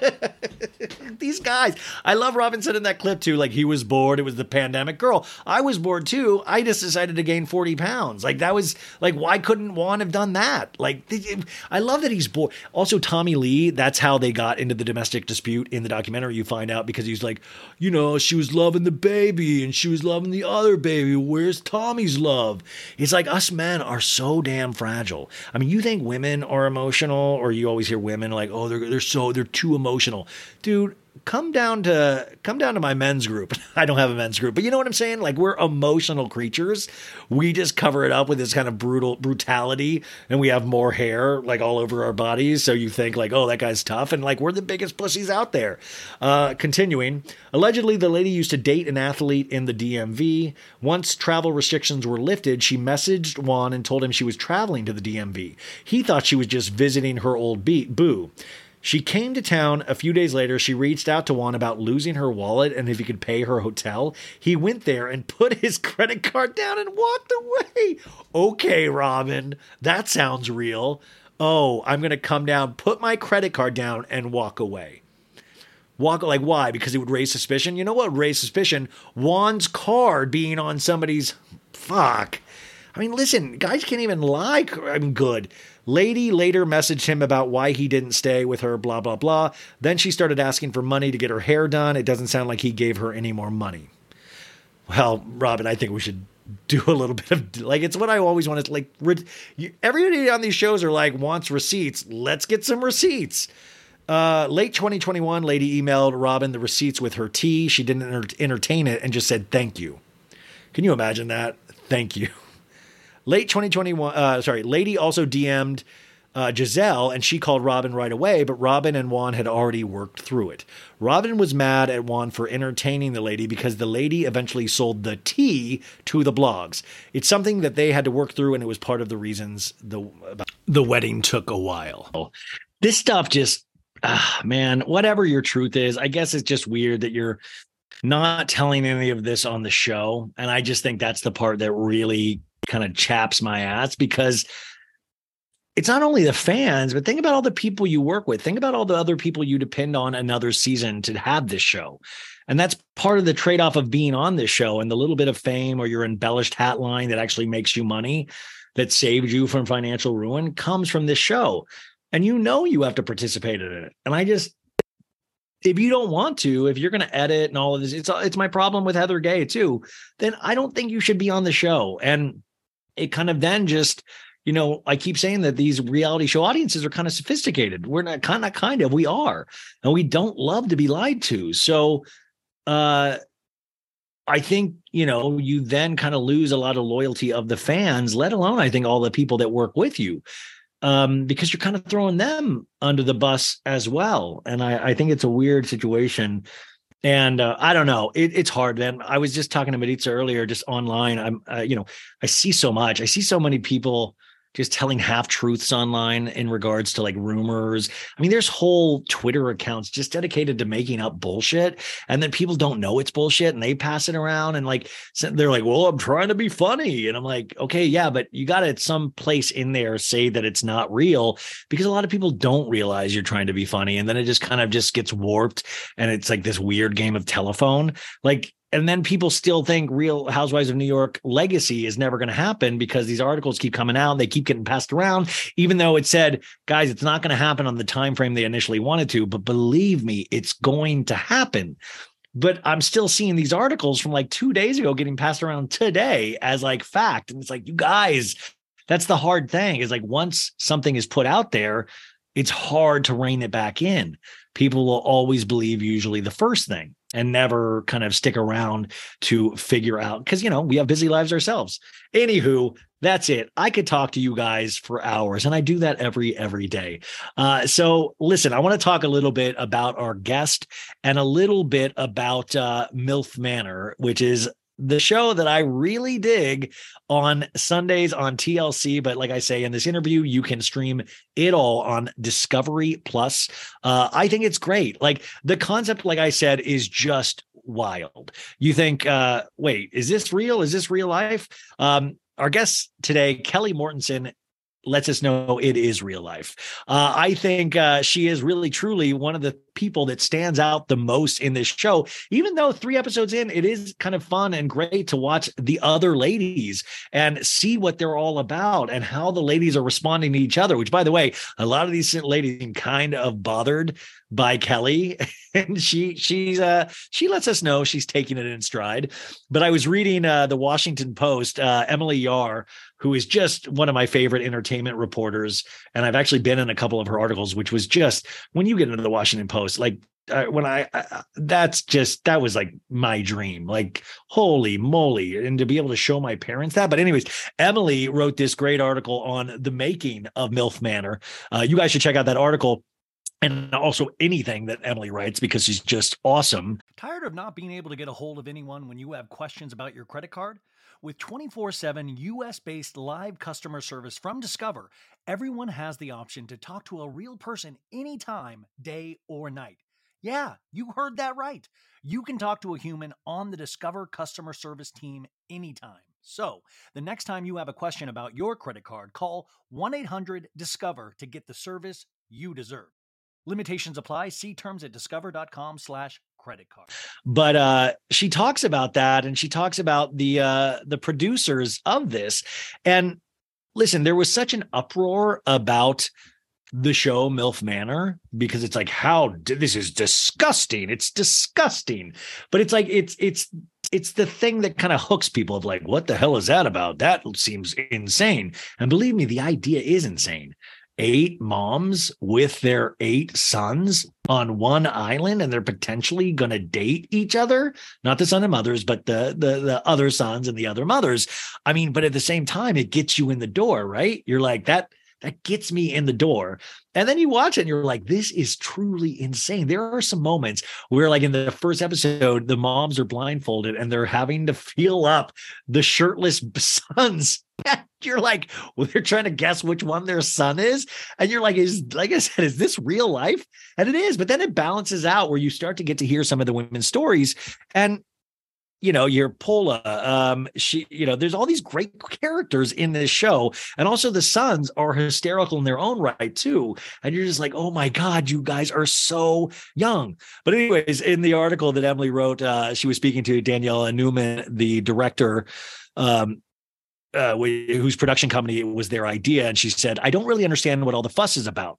These guys. I love Robin said in that clip too, like he was bored. It was the pandemic. Girl, I was bored too. I just decided to gain 40 pounds. Like that was like, why couldn't Juan have done that? Like, I love that he's bored. Also, Tommy Lee, that's how they got into the domestic dispute in the documentary. You find out because he's like, she was loving the baby and she was loving the other baby. Where's Tommy's love? It's like us men are so damn fragile. I mean, you think women are emotional, or you always hear women like, oh, they're too emotional. Dude, come down to my men's group. I don't have a men's group, but you know what I'm saying? Like, we're emotional creatures. We just cover it up with this kind of brutality, and we have more hair like all over our bodies. So you think like, oh, that guy's tough, and like we're the biggest pussies out there. Continuing, allegedly the lady used to date an athlete in the DMV. Once travel restrictions were lifted, she messaged Juan and told him she was traveling to the DMV. He thought she was just visiting her old boo. She came to town a few days later. She reached out to Juan about losing her wallet and if he could pay her hotel. He went there and put his credit card down and walked away. Okay, Robin, that sounds real. Oh, I'm going to come down, put my credit card down, and walk away. Like, why? Because it would raise suspicion? You know what would raise suspicion? Juan's card being on somebody's... Fuck. I mean, listen, guys can't even lie. I mean, good. Lady later messaged him about why he didn't stay with her, blah, blah, blah. Then she started asking for money to get her hair done. It doesn't sound like he gave her any more money. Well, Robin, I think we should do a little bit of, like, it's what I always want. It's like, everybody on these shows are like, wants receipts. Let's get some receipts. Late 2021, lady emailed Robin the receipts with her tea. She didn't entertain it and just said, thank you. Can you imagine that? Thank you. Late 2021, lady also DM'd Giselle, and she called Robin right away, but Robin and Juan had already worked through it. Robin was mad at Juan for entertaining the lady because the lady eventually sold the tea to the blogs. It's something that they had to work through, and it was part of the reasons the wedding took a while. This stuff just... man, whatever your truth is, I guess it's just weird that you're not telling any of this on the show. And I just think that's the part that really kind of chaps my ass, because it's not only the fans, but think about all the people you work with. Think about all the other people you depend on another season to have this show. And that's part of the trade-off of being on this show, and the little bit of fame or your embellished hat line that actually makes you money, that saves you from financial ruin, comes from this show. And you have to participate in it. And I just, if you don't want to, if you're going to edit and all of this, it's my problem with Heather Gay too, then I don't think you should be on the show. And it kind of then just, I keep saying that these reality show audiences are kind of sophisticated. We're not kind of, we are, and we don't love to be lied to. So I think, you then kind of lose a lot of loyalty of the fans, let alone, I think, all the people that work with you. Because you're kind of throwing them under the bus as well. And I think it's a weird situation. And I don't know. It's hard, man. I was just talking to Maritza earlier, just online. I see so much. I see so many people just telling half truths online in regards to like rumors. I mean, there's whole Twitter accounts just dedicated to making up bullshit. And then people don't know it's bullshit and they pass it around. And like, they're like, well, I'm trying to be funny. And I'm like, okay, yeah, but you got to at some place in there say that it's not real, because a lot of people don't realize you're trying to be funny. And then it just kind of just gets warped. And it's like this weird game of telephone. And then people still think Real Housewives of New York legacy is never going to happen, because these articles keep coming out. They keep getting passed around, even though it said, guys, it's not going to happen on the time frame they initially wanted to. But believe me, it's going to happen. But I'm still seeing these articles from like 2 days ago getting passed around today as like fact. And it's like, you guys, that's the hard thing, is like once something is put out there, it's hard to rein it back in. People will always believe usually the first thing and never kind of stick around to figure out, because, we have busy lives ourselves. Anywho, that's it. I could talk to you guys for hours, and I do that every day. So listen, I want to talk a little bit about our guest and a little bit about MILF Manor, which is the show that I really dig on Sundays on TLC. But like I say in this interview, you can stream it all on Discovery Plus. I think it's great. Like, the concept, like I said, is just wild. You think, wait, is this real? Is this real life? Our guest today, Kelly Mortensen, lets us know it is real life. I think she is really, truly one of the people that stands out the most in this show. Even though 3 episodes in, it is kind of fun and great to watch the other ladies and see what they're all about and how the ladies are responding to each other, which, by the way, a lot of these ladies seem kind of bothered by Kelly, and she lets us know she's taking it in stride. But I was reading the Washington Post, Emily Yar, who is just one of my favorite entertainment reporters, and I've actually been in a couple of her articles, which was just, when you get into the Washington Post, like that was like my dream, like holy moly, and to be able to show my parents that. But anyways, Emily wrote this great article on the making of MILF Manor. You guys should check out that article. And also anything that Emily writes, because she's just awesome. Tired of not being able to get a hold of anyone when you have questions about your credit card? With 24/7 US-based live customer service from Discover, everyone has the option to talk to a real person anytime, day or night. Yeah, you heard that right. You can talk to a human on the Discover customer service team anytime. So, the next time you have a question about your credit card, call 1-800-DISCOVER to get the service you deserve. Limitations apply. See terms at discover.com/credit card. But she talks about that, and she talks about the producers of this. And listen, there was such an uproar about the show MILF Manor, because it's like, this is disgusting. It's disgusting. But it's like, it's the thing that kind of hooks people of like, what the hell is that about? That seems insane. And believe me, the idea is insane. 8 moms with their 8 sons on one island, and they're potentially going to date each other, not the son and mothers, but the other sons and the other mothers. I mean, but at the same time, it gets you in the door, right? You're like, that that gets me in the door. And then you watch it and you're like, this is truly insane. There are some moments where, like in the first episode, the moms are blindfolded and they're having to feel up the shirtless sons. You're like, well, they're trying to guess which one their son is. And you're like, like I said, is this real life? And it is. But then it balances out where you start to get to hear some of the women's stories. And your Paula, there's all these great characters in this show. And also the sons are hysterical in their own right too. And you're just like, oh my God, you guys are so young. But anyways, in the article that Emily wrote, she was speaking to Daniela Newman, the director, whose production company it was their idea. And she said, I don't really understand what all the fuss is about.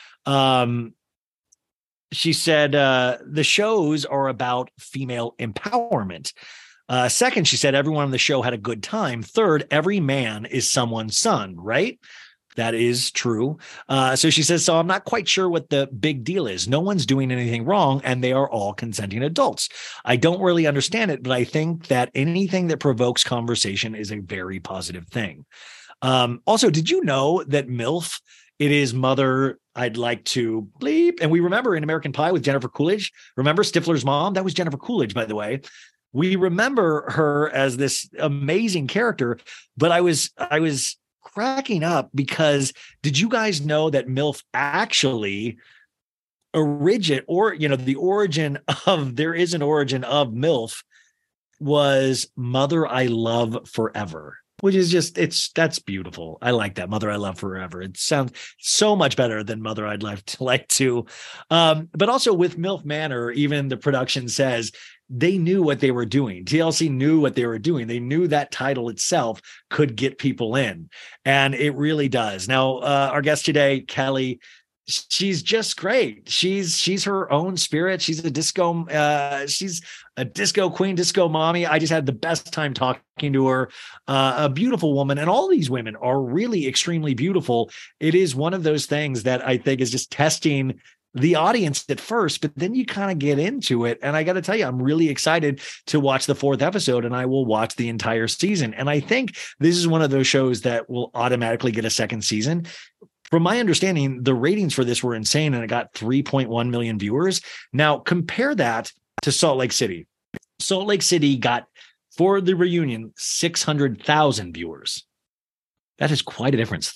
She said, the shows are about female empowerment. Second, she said, everyone on the show had a good time. Third, every man is someone's son, right? That is true. So she says, so I'm not quite sure what the big deal is. No one's doing anything wrong, and they are all consenting adults. I don't really understand it, but I think that anything that provokes conversation is a very positive thing. Also, did you know that MILF, it is mother I'd like to bleep. And we remember in American Pie with Jennifer Coolidge, remember Stifler's mom? That was Jennifer Coolidge, by the way. We remember her as this amazing character, but I was cracking up because did you guys know that MILF actually there is an origin of MILF was Mother I Love Forever, which is just, that's beautiful. I like that. Mother I Love Forever. It sounds so much better than Mother I'd like to. But also with MILF Manor, even the production says they knew what they were doing. TLC knew what they were doing. They knew that title itself could get people in, and it really does. Now, our guest today, Kelly, she's just great. She's her own spirit. She's a disco queen, disco mommy. I just had the best time talking to her. A beautiful woman, and all these women are really extremely beautiful. It is one of those things that I think is just testing the audience at first, but then you kind of get into it. And I got to tell you, I'm really excited to watch the 4th episode, and I will watch the entire season. And I think this is one of those shows that will automatically get a second season. From my understanding, the ratings for this were insane, and it got 3.1 million viewers. Now, compare that to Salt Lake City. Salt Lake City got, for the reunion, 600,000 viewers. That is quite a difference.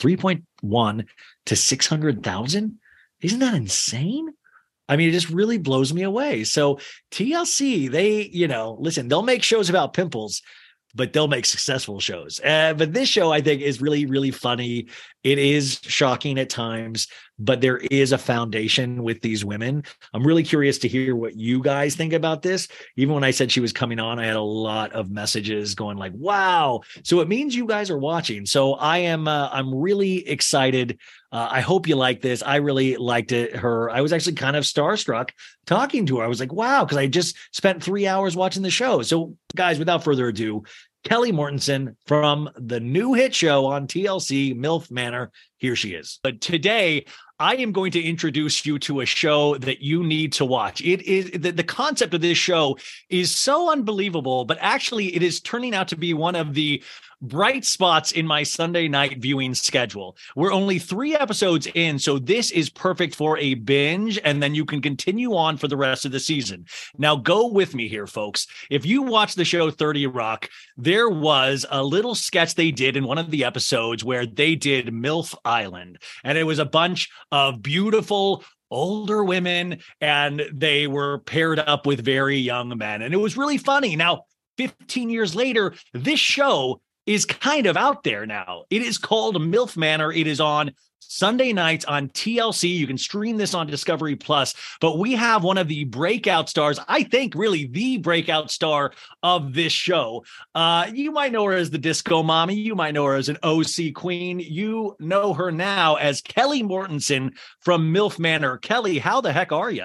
3.1 to 600,000. Isn't that insane? I mean, it just really blows me away. So TLC, they, listen, they'll make shows about pimples, but they'll make successful shows. But this show, I think, is really, really funny. It is shocking at times, but there is a foundation with these women. I'm really curious to hear what you guys think about this. Even when I said she was coming on, I had a lot of messages going like, wow. So it means you guys are watching. So I'm really excited. I hope you like this. I really liked it. I was actually kind of starstruck talking to her. I was like, wow, because I just spent 3 hours watching the show. So guys, without further ado, Kelly Mortensen from the new hit show on TLC, MILF Manor. Here she is. But today, I am going to introduce you to a show that you need to watch. It is the concept of this show is so unbelievable, but actually it is turning out to be one of the bright spots in my Sunday night viewing schedule. We're only 3 episodes in, so this is perfect for a binge, and then you can continue on for the rest of the season. Now, go with me here, folks. If you watch the show 30 Rock, there was a little sketch they did in one of the episodes where they did MILF Island, and it was a bunch of beautiful older women, and they were paired up with very young men, and it was really funny. Now, 15 years later, this show is kind of out there now. It is called MILF Manor. It is on Sunday nights on TLC. You can stream this on Discovery Plus, but we have one of the breakout stars, I think really the breakout star of this show. You might know her as the disco mommy. You might know her as an OC queen. You know her now as Kelly Mortensen from MILF Manor. Kelly, how the heck are you?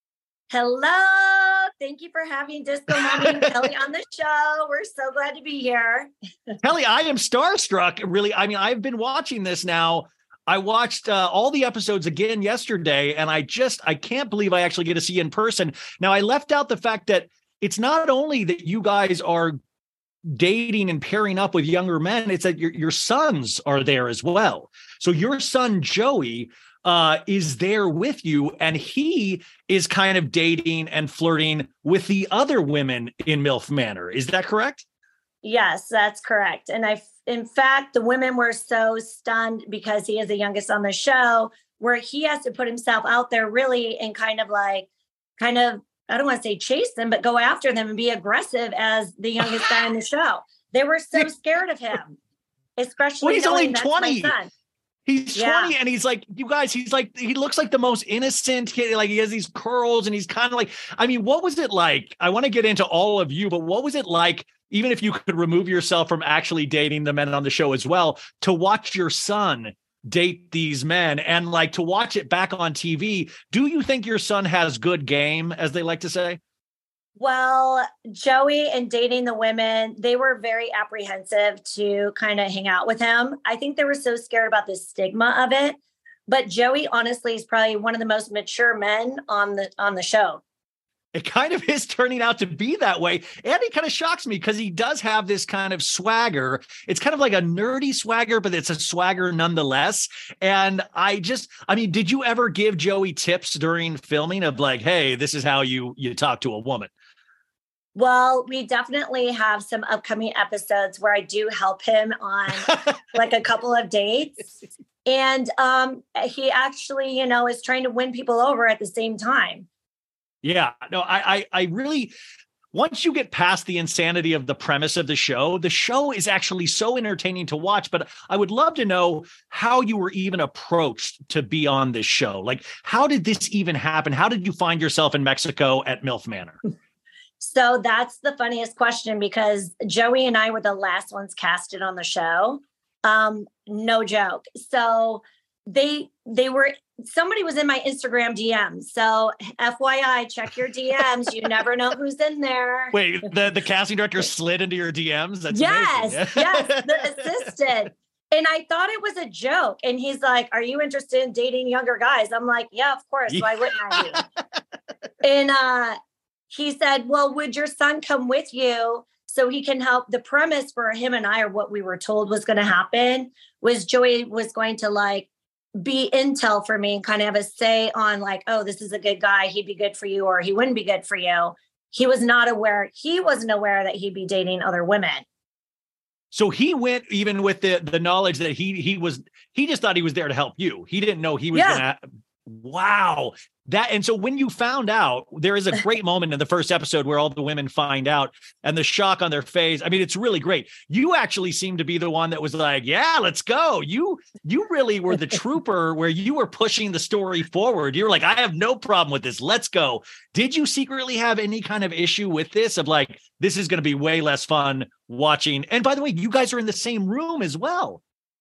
Hello. Thank you for having Disco Mommy and Kelly on the show. We're so glad to be here. Kelly, I am starstruck. Really, I mean, I've been watching this now. I watched all the episodes again yesterday, and I can't believe I actually get to see you in person. Now, I left out the fact that it's not only that you guys are dating and pairing up with younger men, it's that your sons are there as well. So your son, Joey, is there with you, and he is kind of dating and flirting with the other women in MILF Manor. Is that correct? Yes, that's correct. And in fact, the women were so stunned because he is the youngest on the show, where he has to put himself out there really and kind of, I don't want to say chase them, but go after them and be aggressive as the youngest guy on the show. They were so scared of him, especially he's only that's 20. my son. He's 20 and he's like, you guys, he looks like the most innocent kid. Like he has these curls and he's kind of like, I mean, what was it like? I want to get into all of you, but what was it like, even if you could remove yourself from actually dating the men on the show as well, to watch your son date these men and like to watch it back on TV? Do you think your son has good game, as they like to say? Well, Joey and dating the women, they were very apprehensive to kind of hang out with him. I think they were so scared about the stigma of it. But Joey, honestly, is probably one of the most mature men on the show. It kind of is turning out to be that way. And he kind of shocks me because he does have this kind of swagger. It's kind of like a nerdy swagger, but it's a swagger nonetheless. And did you ever give Joey tips during filming of like, hey, this is how you talk to a woman? Well, we definitely have some upcoming episodes where I do help him on like a couple of dates. And he actually, is trying to win people over at the same time. Yeah, no, I really, once you get past the insanity of the premise of the show is actually so entertaining to watch. But I would love to know how you were even approached to be on this show. Like, how did this even happen? How did you find yourself in Mexico at MILF Manor? So that's the funniest question, because Joey and I were the last ones casted on the show. No joke. So somebody was in my Instagram DMs. So FYI, check your DMs. You never know who's in there. Wait, the casting director slid into your DMs? That's yes, amazing. yes, the assistant. And I thought it was a joke. And he's like, are you interested in dating younger guys? I'm like, yeah, of course. Why wouldn't I be? And he said, well, would your son come with you so he can help? The premise for him and I, or what we were told was going to happen, was Joey was going to be intel for me and kind of have a say on oh, this is a good guy, he'd be good for you, or he wouldn't be good for you. He wasn't aware that he'd be dating other women. So he went even with the knowledge that he just thought he was there to help you. He didn't know he was gonna. Wow. And so when you found out, there is a great moment in the first episode where all the women find out and the shock on their face. I mean, it's really great. You actually seem to be the one that was like, yeah, let's go. You really were the trooper where you were pushing the story forward. You were like, I have no problem with this. Let's go. Did you secretly have any kind of issue with this of like, this is going to be way less fun watching? And by the way, you guys are in the same room as well.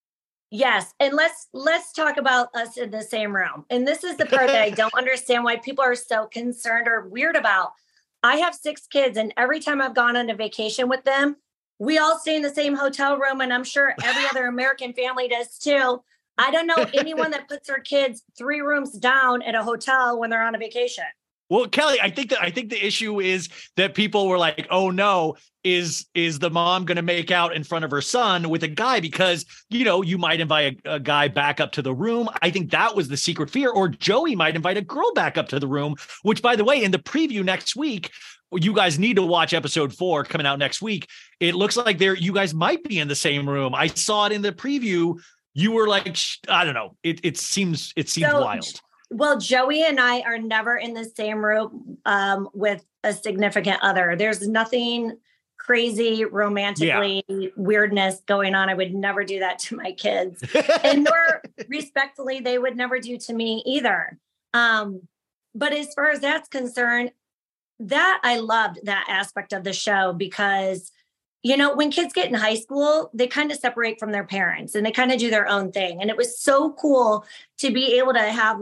Yes. And let's talk about us in the same room. And this is the part that I don't understand why people are so concerned or weird about. I have 6 kids, and every time I've gone on a vacation with them, we all stay in the same hotel room. And I'm sure every other American family does too. I don't know anyone that puts their kids 3 rooms down at a hotel when they're on a vacation. Well, Kelly, I think the issue is that people were like, oh no, is the mom going to make out in front of her son with a guy? Because, you might invite a guy back up to the room. I think that was the secret fear. Or Joey might invite a girl back up to the room, which, by the way, in the preview next week, you guys need to watch episode 4 coming out next week. It looks like you guys might be in the same room. I saw it in the preview. You were like, I don't know. It seems wild. Well, Joey and I are never in the same room with a significant other. There's nothing crazy romantically weirdness going on. I would never do that to my kids. And nor respectfully, they would never do to me either. But as far as that's concerned, that I loved that aspect of the show because, when kids get in high school, they kind of separate from their parents and they kind of do their own thing. And it was so cool to be able to have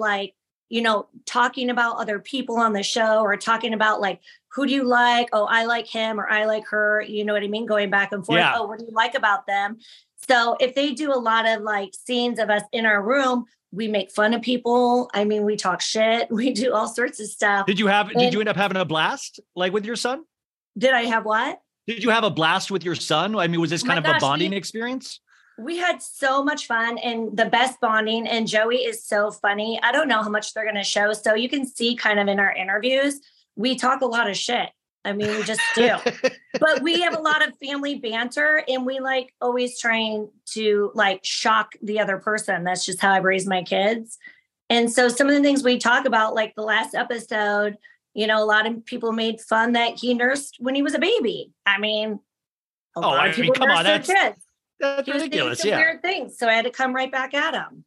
talking about other people on the show or talking about who do you like? Oh, I like him or I like her. You know what I mean? Going back and forth. Yeah. Oh, what do you like about them? So if they do a lot of scenes of us in our room, we make fun of people. I mean, we talk shit. We do all sorts of stuff. Did you end up having a blast with your son? Did I have what? Did you have a blast with your son? I mean, was this kind of a bonding experience? We had so much fun and the best bonding. And Joey is so funny. I don't know how much they're going to show. So you can see kind of in our interviews, we talk a lot of shit. I mean, we just do. But we have a lot of family banter and we like always trying to like shock the other person. That's just how I raise my kids. And so some of the things we talk about, like the last episode, you know, a lot of people made fun that he nursed when he was a baby. I mean, a lot of people nurse their kids. That's ridiculous. Yeah. Weird things. So I had to come right back at him.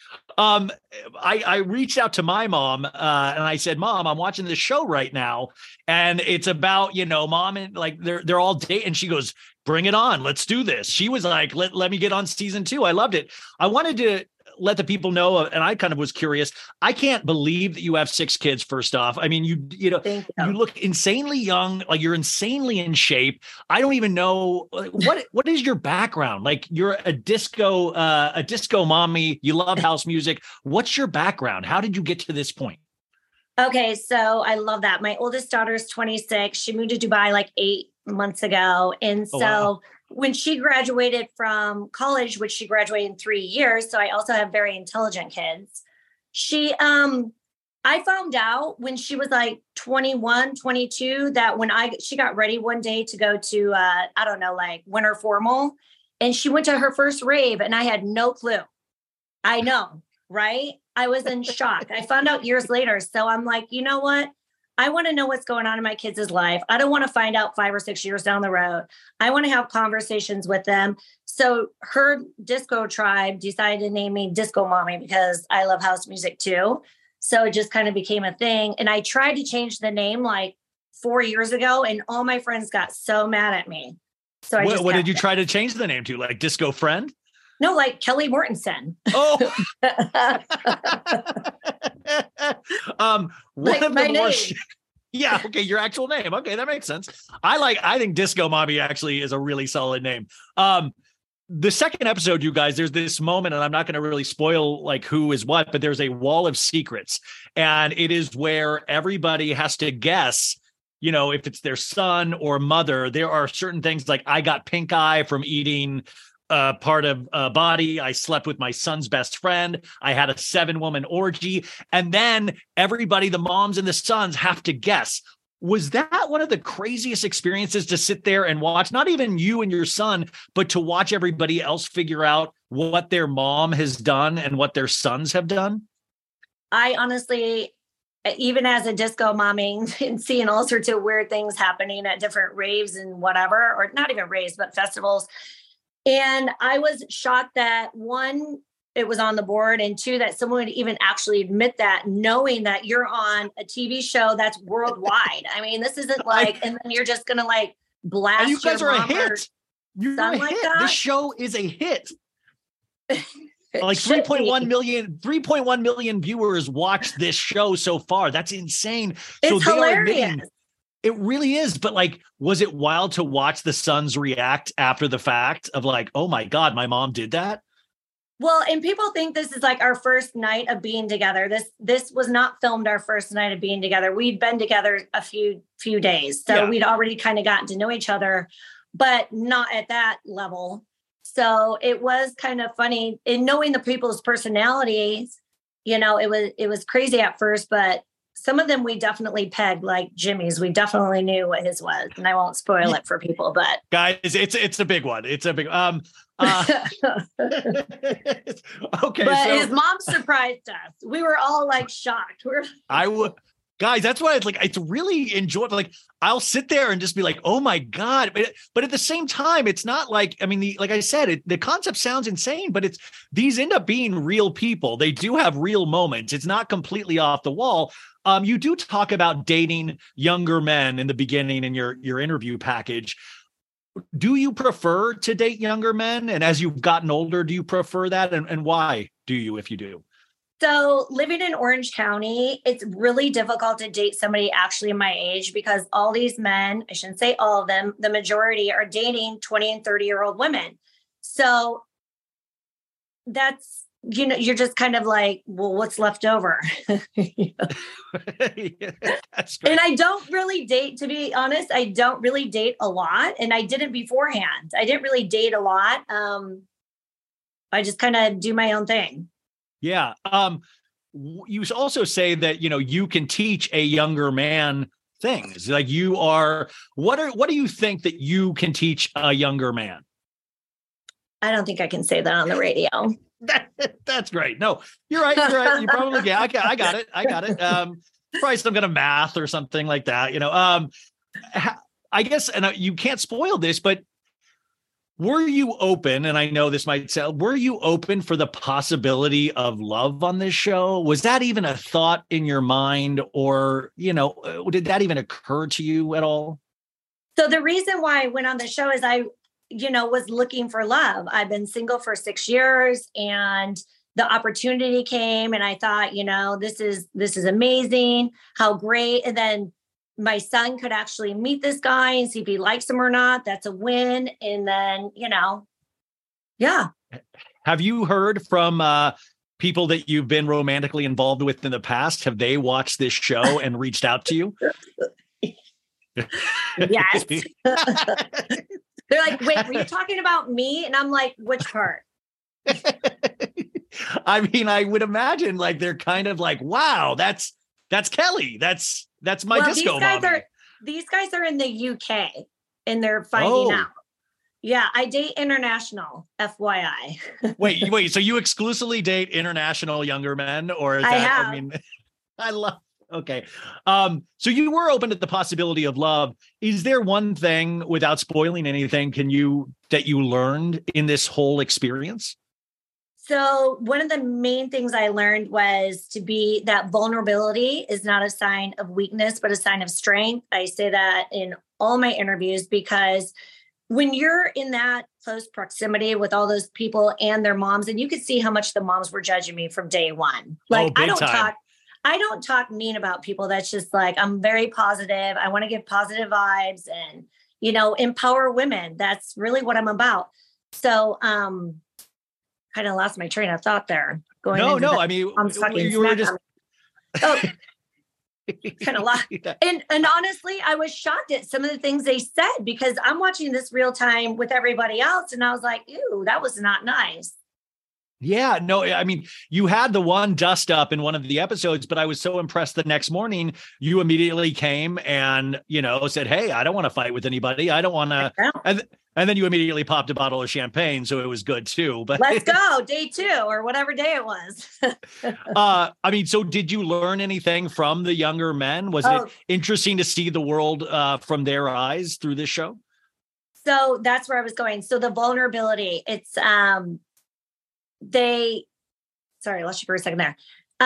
I reached out to my mom and I said, Mom, I'm watching this show right now. And it's about, you know, mom and like they're all dating. And she goes, bring it on. Let's do this. She was like, let me get on season 2. I loved it. I wanted to let the people know, and I kind of was curious. I can't believe that you have 6 kids. First off, I mean, you know, you look insanely young, like you're insanely in shape. I don't even know what is your background. Like you're a disco mommy. You love house music. What's your background? How did you get to this point? Okay, so I love that. My oldest daughter is 26. She moved to Dubai like 8 months ago, and so. When she graduated from college, which she graduated in 3 years, so I also have very intelligent kids. I found out when she was like 21, 22, that when she got ready one day to go to, I don't know, like winter formal, and she went to her first rave and I had no clue. I know, right? I was in shock. I found out years later. So I'm like, you know what? I want to know what's going on in my kids' life. I don't want to find out 5 or 6 years down the road. I want to have conversations with them. So her disco tribe decided to name me Disco Mommy because I love house music too. So it just kind of became a thing. And I tried to change the name like 4 years ago and all my friends got so mad at me. So what did you try to change the name to? Like Disco Friend? No, like Kelly Mortensen. Oh. One of the more yeah, okay, your actual name. Okay, that makes sense. I think Disco Mommy actually is a really solid name. The second episode, you guys, there's this moment, and I'm not going to really spoil like who is what, but there's a wall of secrets. And it is where everybody has to guess, you know, if it's their son or mother. There are certain things like I got pink eye from eating part of body. I slept with my son's best friend. I had a 7-woman orgy. And then everybody, the moms and the sons, have to guess. Was that one of the craziest experiences to sit there and watch? Not even you and your son, but to watch everybody else figure out what their mom has done and what their sons have done? I honestly, even as a disco mommy and seeing all sorts of weird things happening at different raves and whatever, or not even raves, but festivals. And I was shocked that 1, it was on the board, and 2, that someone would even actually admit that, knowing that you're on a TV show that's worldwide. I mean, this isn't like, and then you're just going to like blast. And you guys are a hit. You're a hit. Like that. This show is a hit. Like 3.1 million viewers watched this show so far. That's insane. It's so hilarious. It really is. But like, was it wild to watch the sons react after the fact of like, oh my God, my mom did that? Well, and people think this is like our first night of being together. This was not filmed our first night of being together. We'd been together a few days. So we'd already kind of gotten to know each other, but not at that level. So it was kind of funny in knowing the people's personalities. You know, it was crazy at first, but some of them we definitely pegged, like Jimmy's. We definitely knew what his was, and I won't spoil it for people. But guys, it's a big one. It's a big okay. But his mom surprised us. We were all like shocked. Guys, that's why it's really enjoyable. Like I'll sit there and just be like, oh my God. But at the same time, it's not like, I mean, like I said, the concept sounds insane, but these end up being real people. They do have real moments. It's not completely off the wall. You do talk about dating younger men in the beginning in your interview package. Do you prefer to date younger men? And as you've gotten older, do you prefer that? And why do you, if you do? So living in Orange County, it's really difficult to date somebody actually my age because all these men, I shouldn't say all of them, the majority are dating 20 and 30-year-old women. So that's, you're just kind of like, well, what's left over? Yeah, that's great. And I don't really date, to be honest, I don't really date a lot. And I didn't beforehand. I didn't really date a lot. I just kind of do my own thing. Yeah. You also say that, you can teach a younger man things. Like what do you think that you can teach a younger man? I don't think I can say that on the radio. That's great. No, you're right. You probably, yeah, I got it. Probably some kind of math or something like that, I guess, and you can't spoil this, but were you open, and I know this might sound, were you open for the possibility of love on this show? Was that even a thought in your mind, or, did that even occur to you at all? So the reason why I went on the show is I was looking for love. I've been single for 6 years, and the opportunity came, and I thought, this is amazing. How great. And then my son could actually meet this guy and see if he likes him or not. That's a win. And then, yeah. Have you heard from people that you've been romantically involved with in the past? Have they watched this show and reached out to you? Yes. They're like, wait, were you talking about me? And I'm like, which part? I mean, I would imagine like they're kind of like, wow, that's Kelly. That's my disco mommy. These guys are in the UK and they're finding out. Yeah, I date international, FYI. wait. So you exclusively date international younger men, or is that? I have. I mean, I love. Okay. So you were open to the possibility of love. Is there one thing, without spoiling anything, that you learned in this whole experience? So one of the main things I learned was that vulnerability is not a sign of weakness, but a sign of strength. I say that in all my interviews, because when you're in that close proximity with all those people and their moms, and you could see how much the moms were judging me from day one. Like, I don't talk mean about people. That's just like, I'm very positive. I want to give positive vibes and, empower women. That's really what I'm about. So, kind of lost my train of thought there. I mean, you were just kind of lost. And honestly, I was shocked at some of the things they said, because I'm watching this real time with everybody else. And I was like, ew, that was not nice. Yeah, no, I mean, you had the one dust up in one of the episodes, but I was so impressed the next morning, you immediately came and, said, hey, I don't want to fight with anybody. I don't want to. And then you immediately popped a bottle of champagne. So it was good too. But let's go day 2 or whatever day it was. I mean, so did you learn anything from the younger men? Was it interesting to see the world from their eyes through this show? So that's where I was going. So the vulnerability, it's, sorry, I lost you for a second there.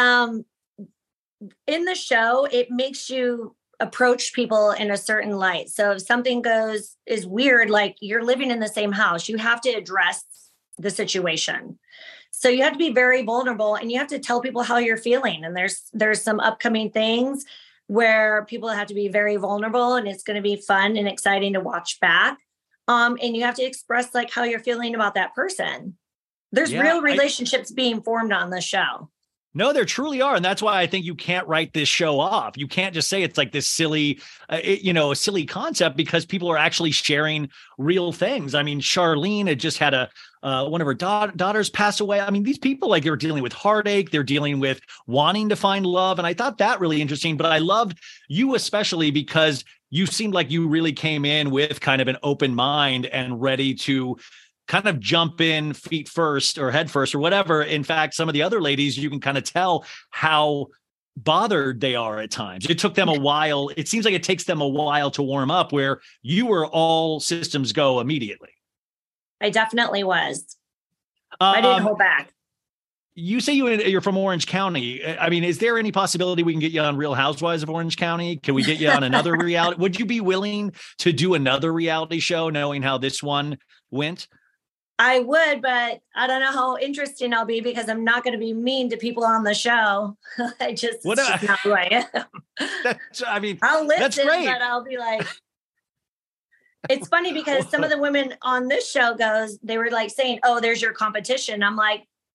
In the show, it makes you approach people in a certain light. So if something is weird, like you're living in the same house, you have to address the situation. So you have to be very vulnerable, and you have to tell people how you're feeling. And there's some upcoming things where people have to be very vulnerable, and it's going to be fun and exciting to watch back. And you have to express like how you're feeling about that person. There's real relationships being formed on the show. No, there truly are. And that's why I think you can't write this show off. You can't just say it's like this silly, a silly concept, because people are actually sharing real things. I mean, Charlene had just had one of her daughters pass away. I mean, these people, like, they're dealing with heartache. They're dealing with wanting to find love. And I thought that really interesting. But I loved you especially because you seemed like you really came in with kind of an open mind and ready to kind of jump in feet first or head first or whatever. In fact, some of the other ladies, you can kind of tell how bothered they are at times. It took them a while. It seems like it takes them a while to warm up, where you were all systems go immediately. I definitely was. I didn't hold back. You say you're from Orange County. I mean, is there any possibility we can get you on Real Housewives of Orange County? Can we get you on another reality? Would you be willing to do another reality show knowing how this one went? I would, but I don't know how interesting I'll be, because I'm not going to be mean to people on the show. It's just not who I am. I'll listen, but I'll be like, it's funny because some of the women on this show they were like saying, oh, there's your competition. I'm like,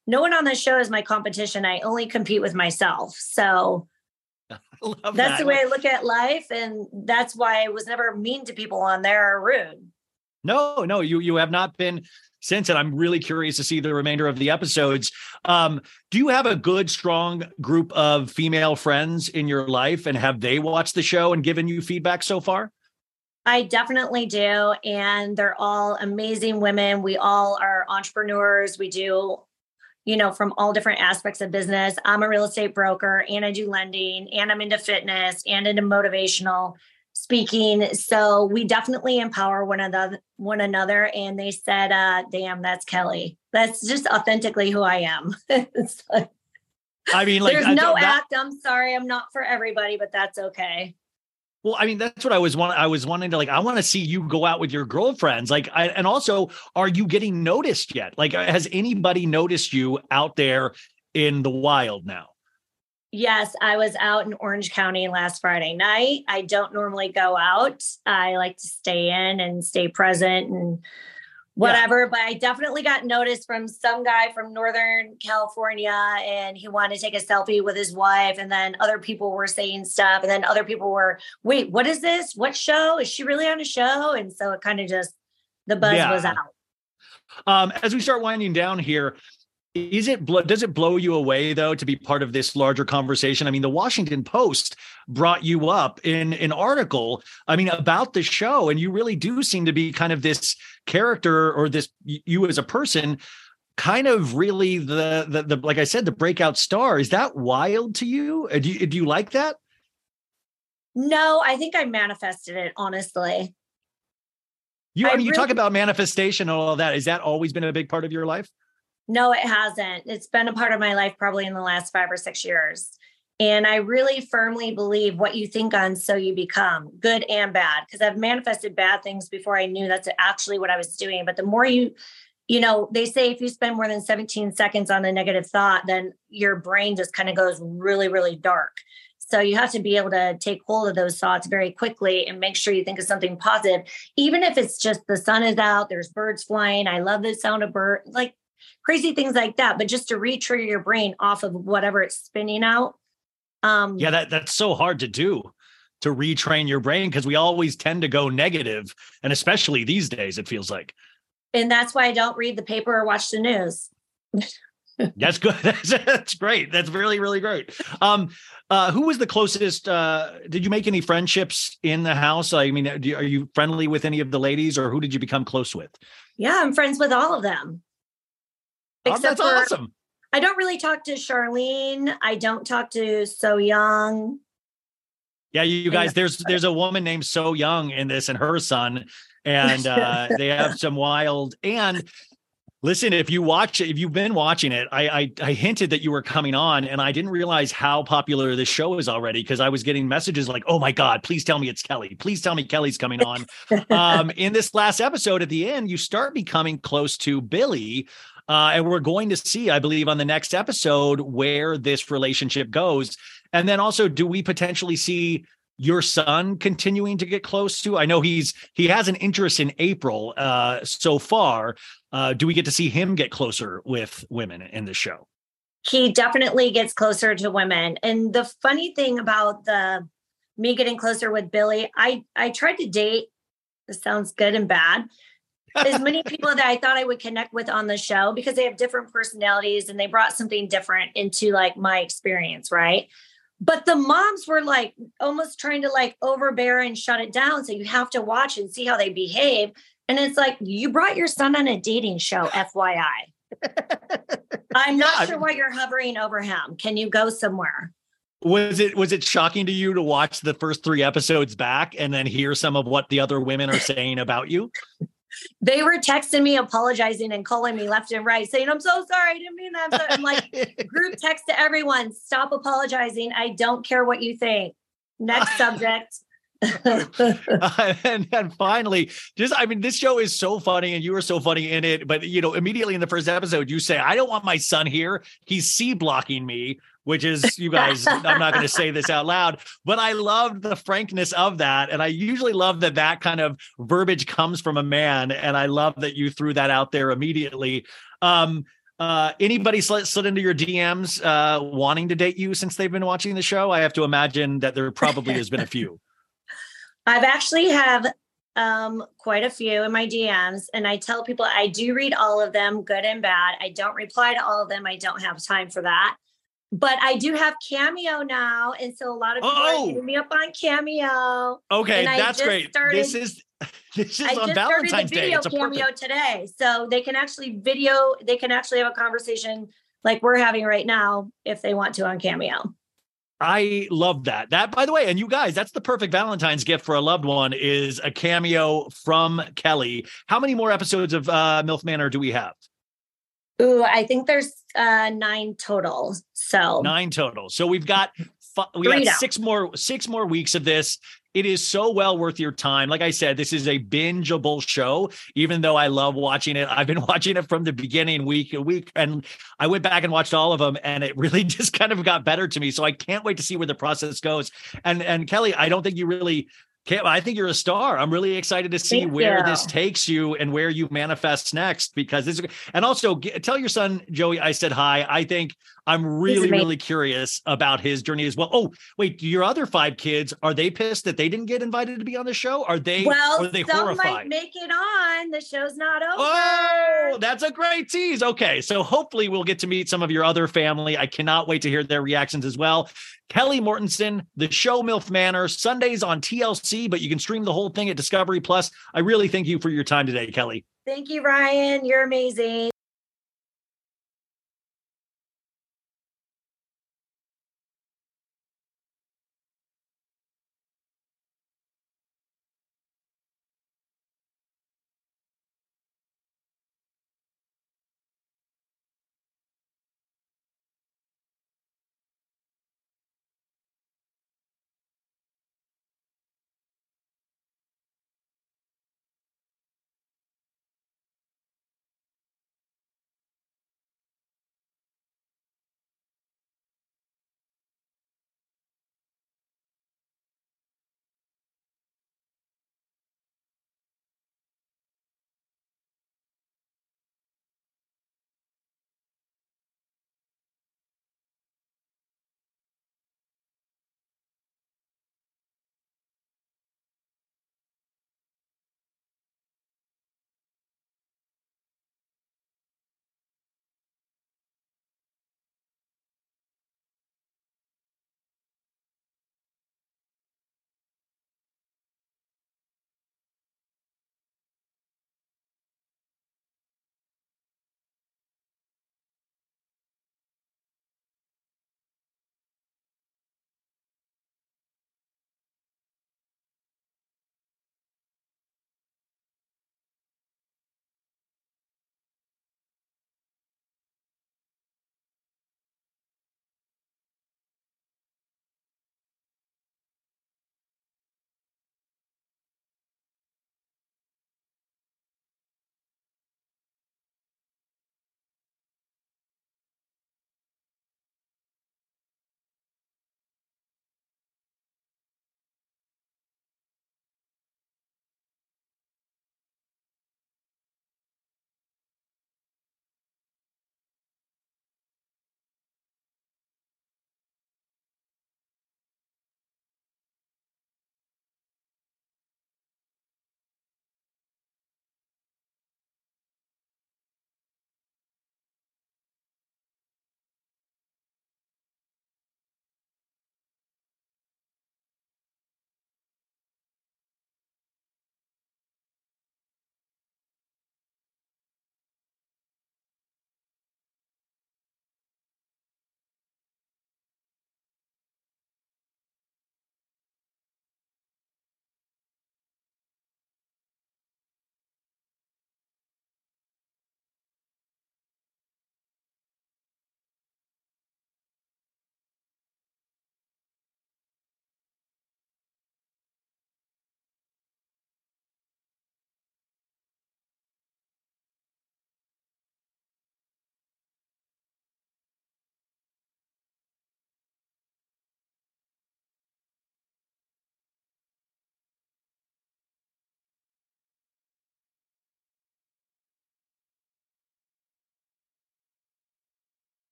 no one on the show is my competition. I only compete with myself. So that's the way I look at life. And that's why I was never mean to people on there or rude. No, you have not been since, and I'm really curious to see the remainder of the episodes. Do you have a good, strong group of female friends in your life, and have they watched the show and given you feedback so far? I definitely do. And they're all amazing women. We all are entrepreneurs. We do, from all different aspects of business. I'm a real estate broker, and I do lending, and I'm into fitness and into motivational speaking. So we definitely empower one another. And they said, damn, that's Kelly. That's just authentically who I am. It's like, I mean, like, there's no act. I'm sorry. I'm not for everybody, but that's okay. Well, I mean, that's what I was wanting to, like, I want to see you go out with your girlfriends. Like, and also, are you getting noticed yet? Like, has anybody noticed you out there in the wild now? Yes, I was out in Orange County last Friday night. I don't normally go out. I like to stay in and stay present and whatever, but I definitely got noticed from some guy from Northern California, and he wanted to take a selfie with his wife. And then other people were saying stuff. And then other people were, wait, what is this? What show? Is she really on a show? And so it kind of just, the buzz was out. As we start winding down here, does it blow you away, though, to be part of this larger conversation? I mean, the Washington Post brought you up in an article, about the show, and you really do seem to be kind of this character, or this, you as a person, kind of really the like I said, the breakout star. Is that wild to you? Do you like that? No, I think I manifested it, honestly. You talk about manifestation and all of that. Has that always been a big part of your life? No, it hasn't. It's been a part of my life probably in the last 5 or 6 years. And I really firmly believe what you think on, so you become, good and bad, because I've manifested bad things before I knew that's actually what I was doing. But the more they say if you spend more than 17 seconds on a negative thought, then your brain just kind of goes really, really dark. So you have to be able to take hold of those thoughts very quickly and make sure you think of something positive, even if it's just the sun is out, there's birds flying. I love the sound of birds, like crazy things like that. But just to re-trigger your brain off of whatever it's spinning out. That's so hard to do, to retrain your brain, because we always tend to go negative, and especially these days, it feels like. And that's why I don't read the paper or watch the news. That's good. That's great. That's really, really great. Who was the closest? Did you make any friendships in the house? I mean, are you friendly with any of the ladies, or who did you become close with? Yeah, I'm friends with all of them. That's awesome. I don't really talk to Charlene. I don't talk to So Young. Yeah, you guys, there's a woman named So Young in this, and her son, and they have some wild. And listen, if you've been watching it, I hinted that you were coming on, and I didn't realize how popular this show is already, because I was getting messages like, "Oh my God, please tell me it's Kelly. Please tell me Kelly's coming on." In this last episode, at the end, you start becoming close to Billy. And we're going to see, I believe, on the next episode where this relationship goes. And then also, do we potentially see your son continuing to get close to? I know he has an interest in April so far. Do we get to see him get closer with women in the show? He definitely gets closer to women. And the funny thing about me getting closer with Billy, I tried to date. This sounds good and bad. As many people that I thought I would connect with on the show, because they have different personalities and they brought something different into like my experience, right? But the moms were like almost trying to like overbear and shut it down. So you have to watch and see how they behave. And it's like, you brought your son on a dating show, FYI. I'm not sure why you're hovering over him. Can you go somewhere? Was it shocking to you to watch the first 3 episodes back and then hear some of what the other women are saying about you? They were texting me, apologizing and calling me left and right, saying, "I'm so sorry. I didn't mean that." I'm like, group text to everyone, stop apologizing. I don't care what you think. Next subject. And finally, this show is so funny, and you are so funny in it. But, immediately in the first episode, you say, "I don't want my son here. He's C blocking me," which is, you guys, I'm not going to say this out loud, but I loved the frankness of that. And I usually love that kind of verbiage comes from a man. And I love that you threw that out there immediately. Anybody slid into your DMs wanting to date you since they've been watching the show? I have to imagine that there probably has been a few. I've actually have quite a few in my DMs, and I tell people I do read all of them, good and bad. I don't reply to all of them. I don't have time for that. But I do have Cameo now, and so a lot of people are hitting me up on Cameo. Okay, that's great. This is on Valentine's Day. It's a Cameo today, so they can actually have a conversation like we're having right now if they want to on Cameo. I love that. That, by the way, and you guys, that's the perfect Valentine's gift for a loved one, is a cameo from Kelly. How many more episodes of MILF Manor do we have? Ooh, I think there's 9 total. So 9 total. So we've got six more weeks of this. It is so well worth your time. Like I said, this is a bingeable show, even though I love watching it. I've been watching it from the beginning, week to week, and I went back and watched all of them, and it really just kind of got better to me. So I can't wait to see where the process goes. And Kelly, I don't think you really I think you're a star. I'm really excited to see where this takes you and where you manifest next, because this is, and also tell your son, Joey, I said hi. I think I'm really curious about his journey as well. Oh, wait, your other 5 kids, are they pissed that they didn't get invited to be on the show? Are they some horrified? Might make it on. The show's not over. Oh, that's a great tease. Okay, so hopefully we'll get to meet some of your other family. I cannot wait to hear their reactions as well. Kelly Mortensen, the show MILF Manor, Sundays on TLC, but you can stream the whole thing at Discovery Plus. I really thank you for your time today, Kelly. Thank you, Ryan. You're amazing.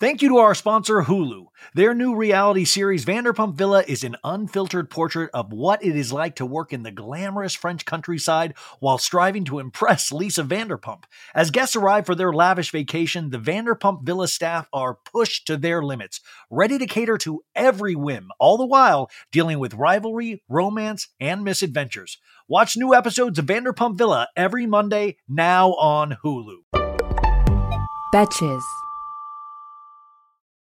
Thank you to our sponsor, Hulu. Their new reality series, Vanderpump Villa, is an unfiltered portrait of what it is like to work in the glamorous French countryside while striving to impress Lisa Vanderpump. As guests arrive for their lavish vacation, the Vanderpump Villa staff are pushed to their limits, ready to cater to every whim, all the while dealing with rivalry, romance, and misadventures. Watch new episodes of Vanderpump Villa every Monday, now on Hulu. Betches.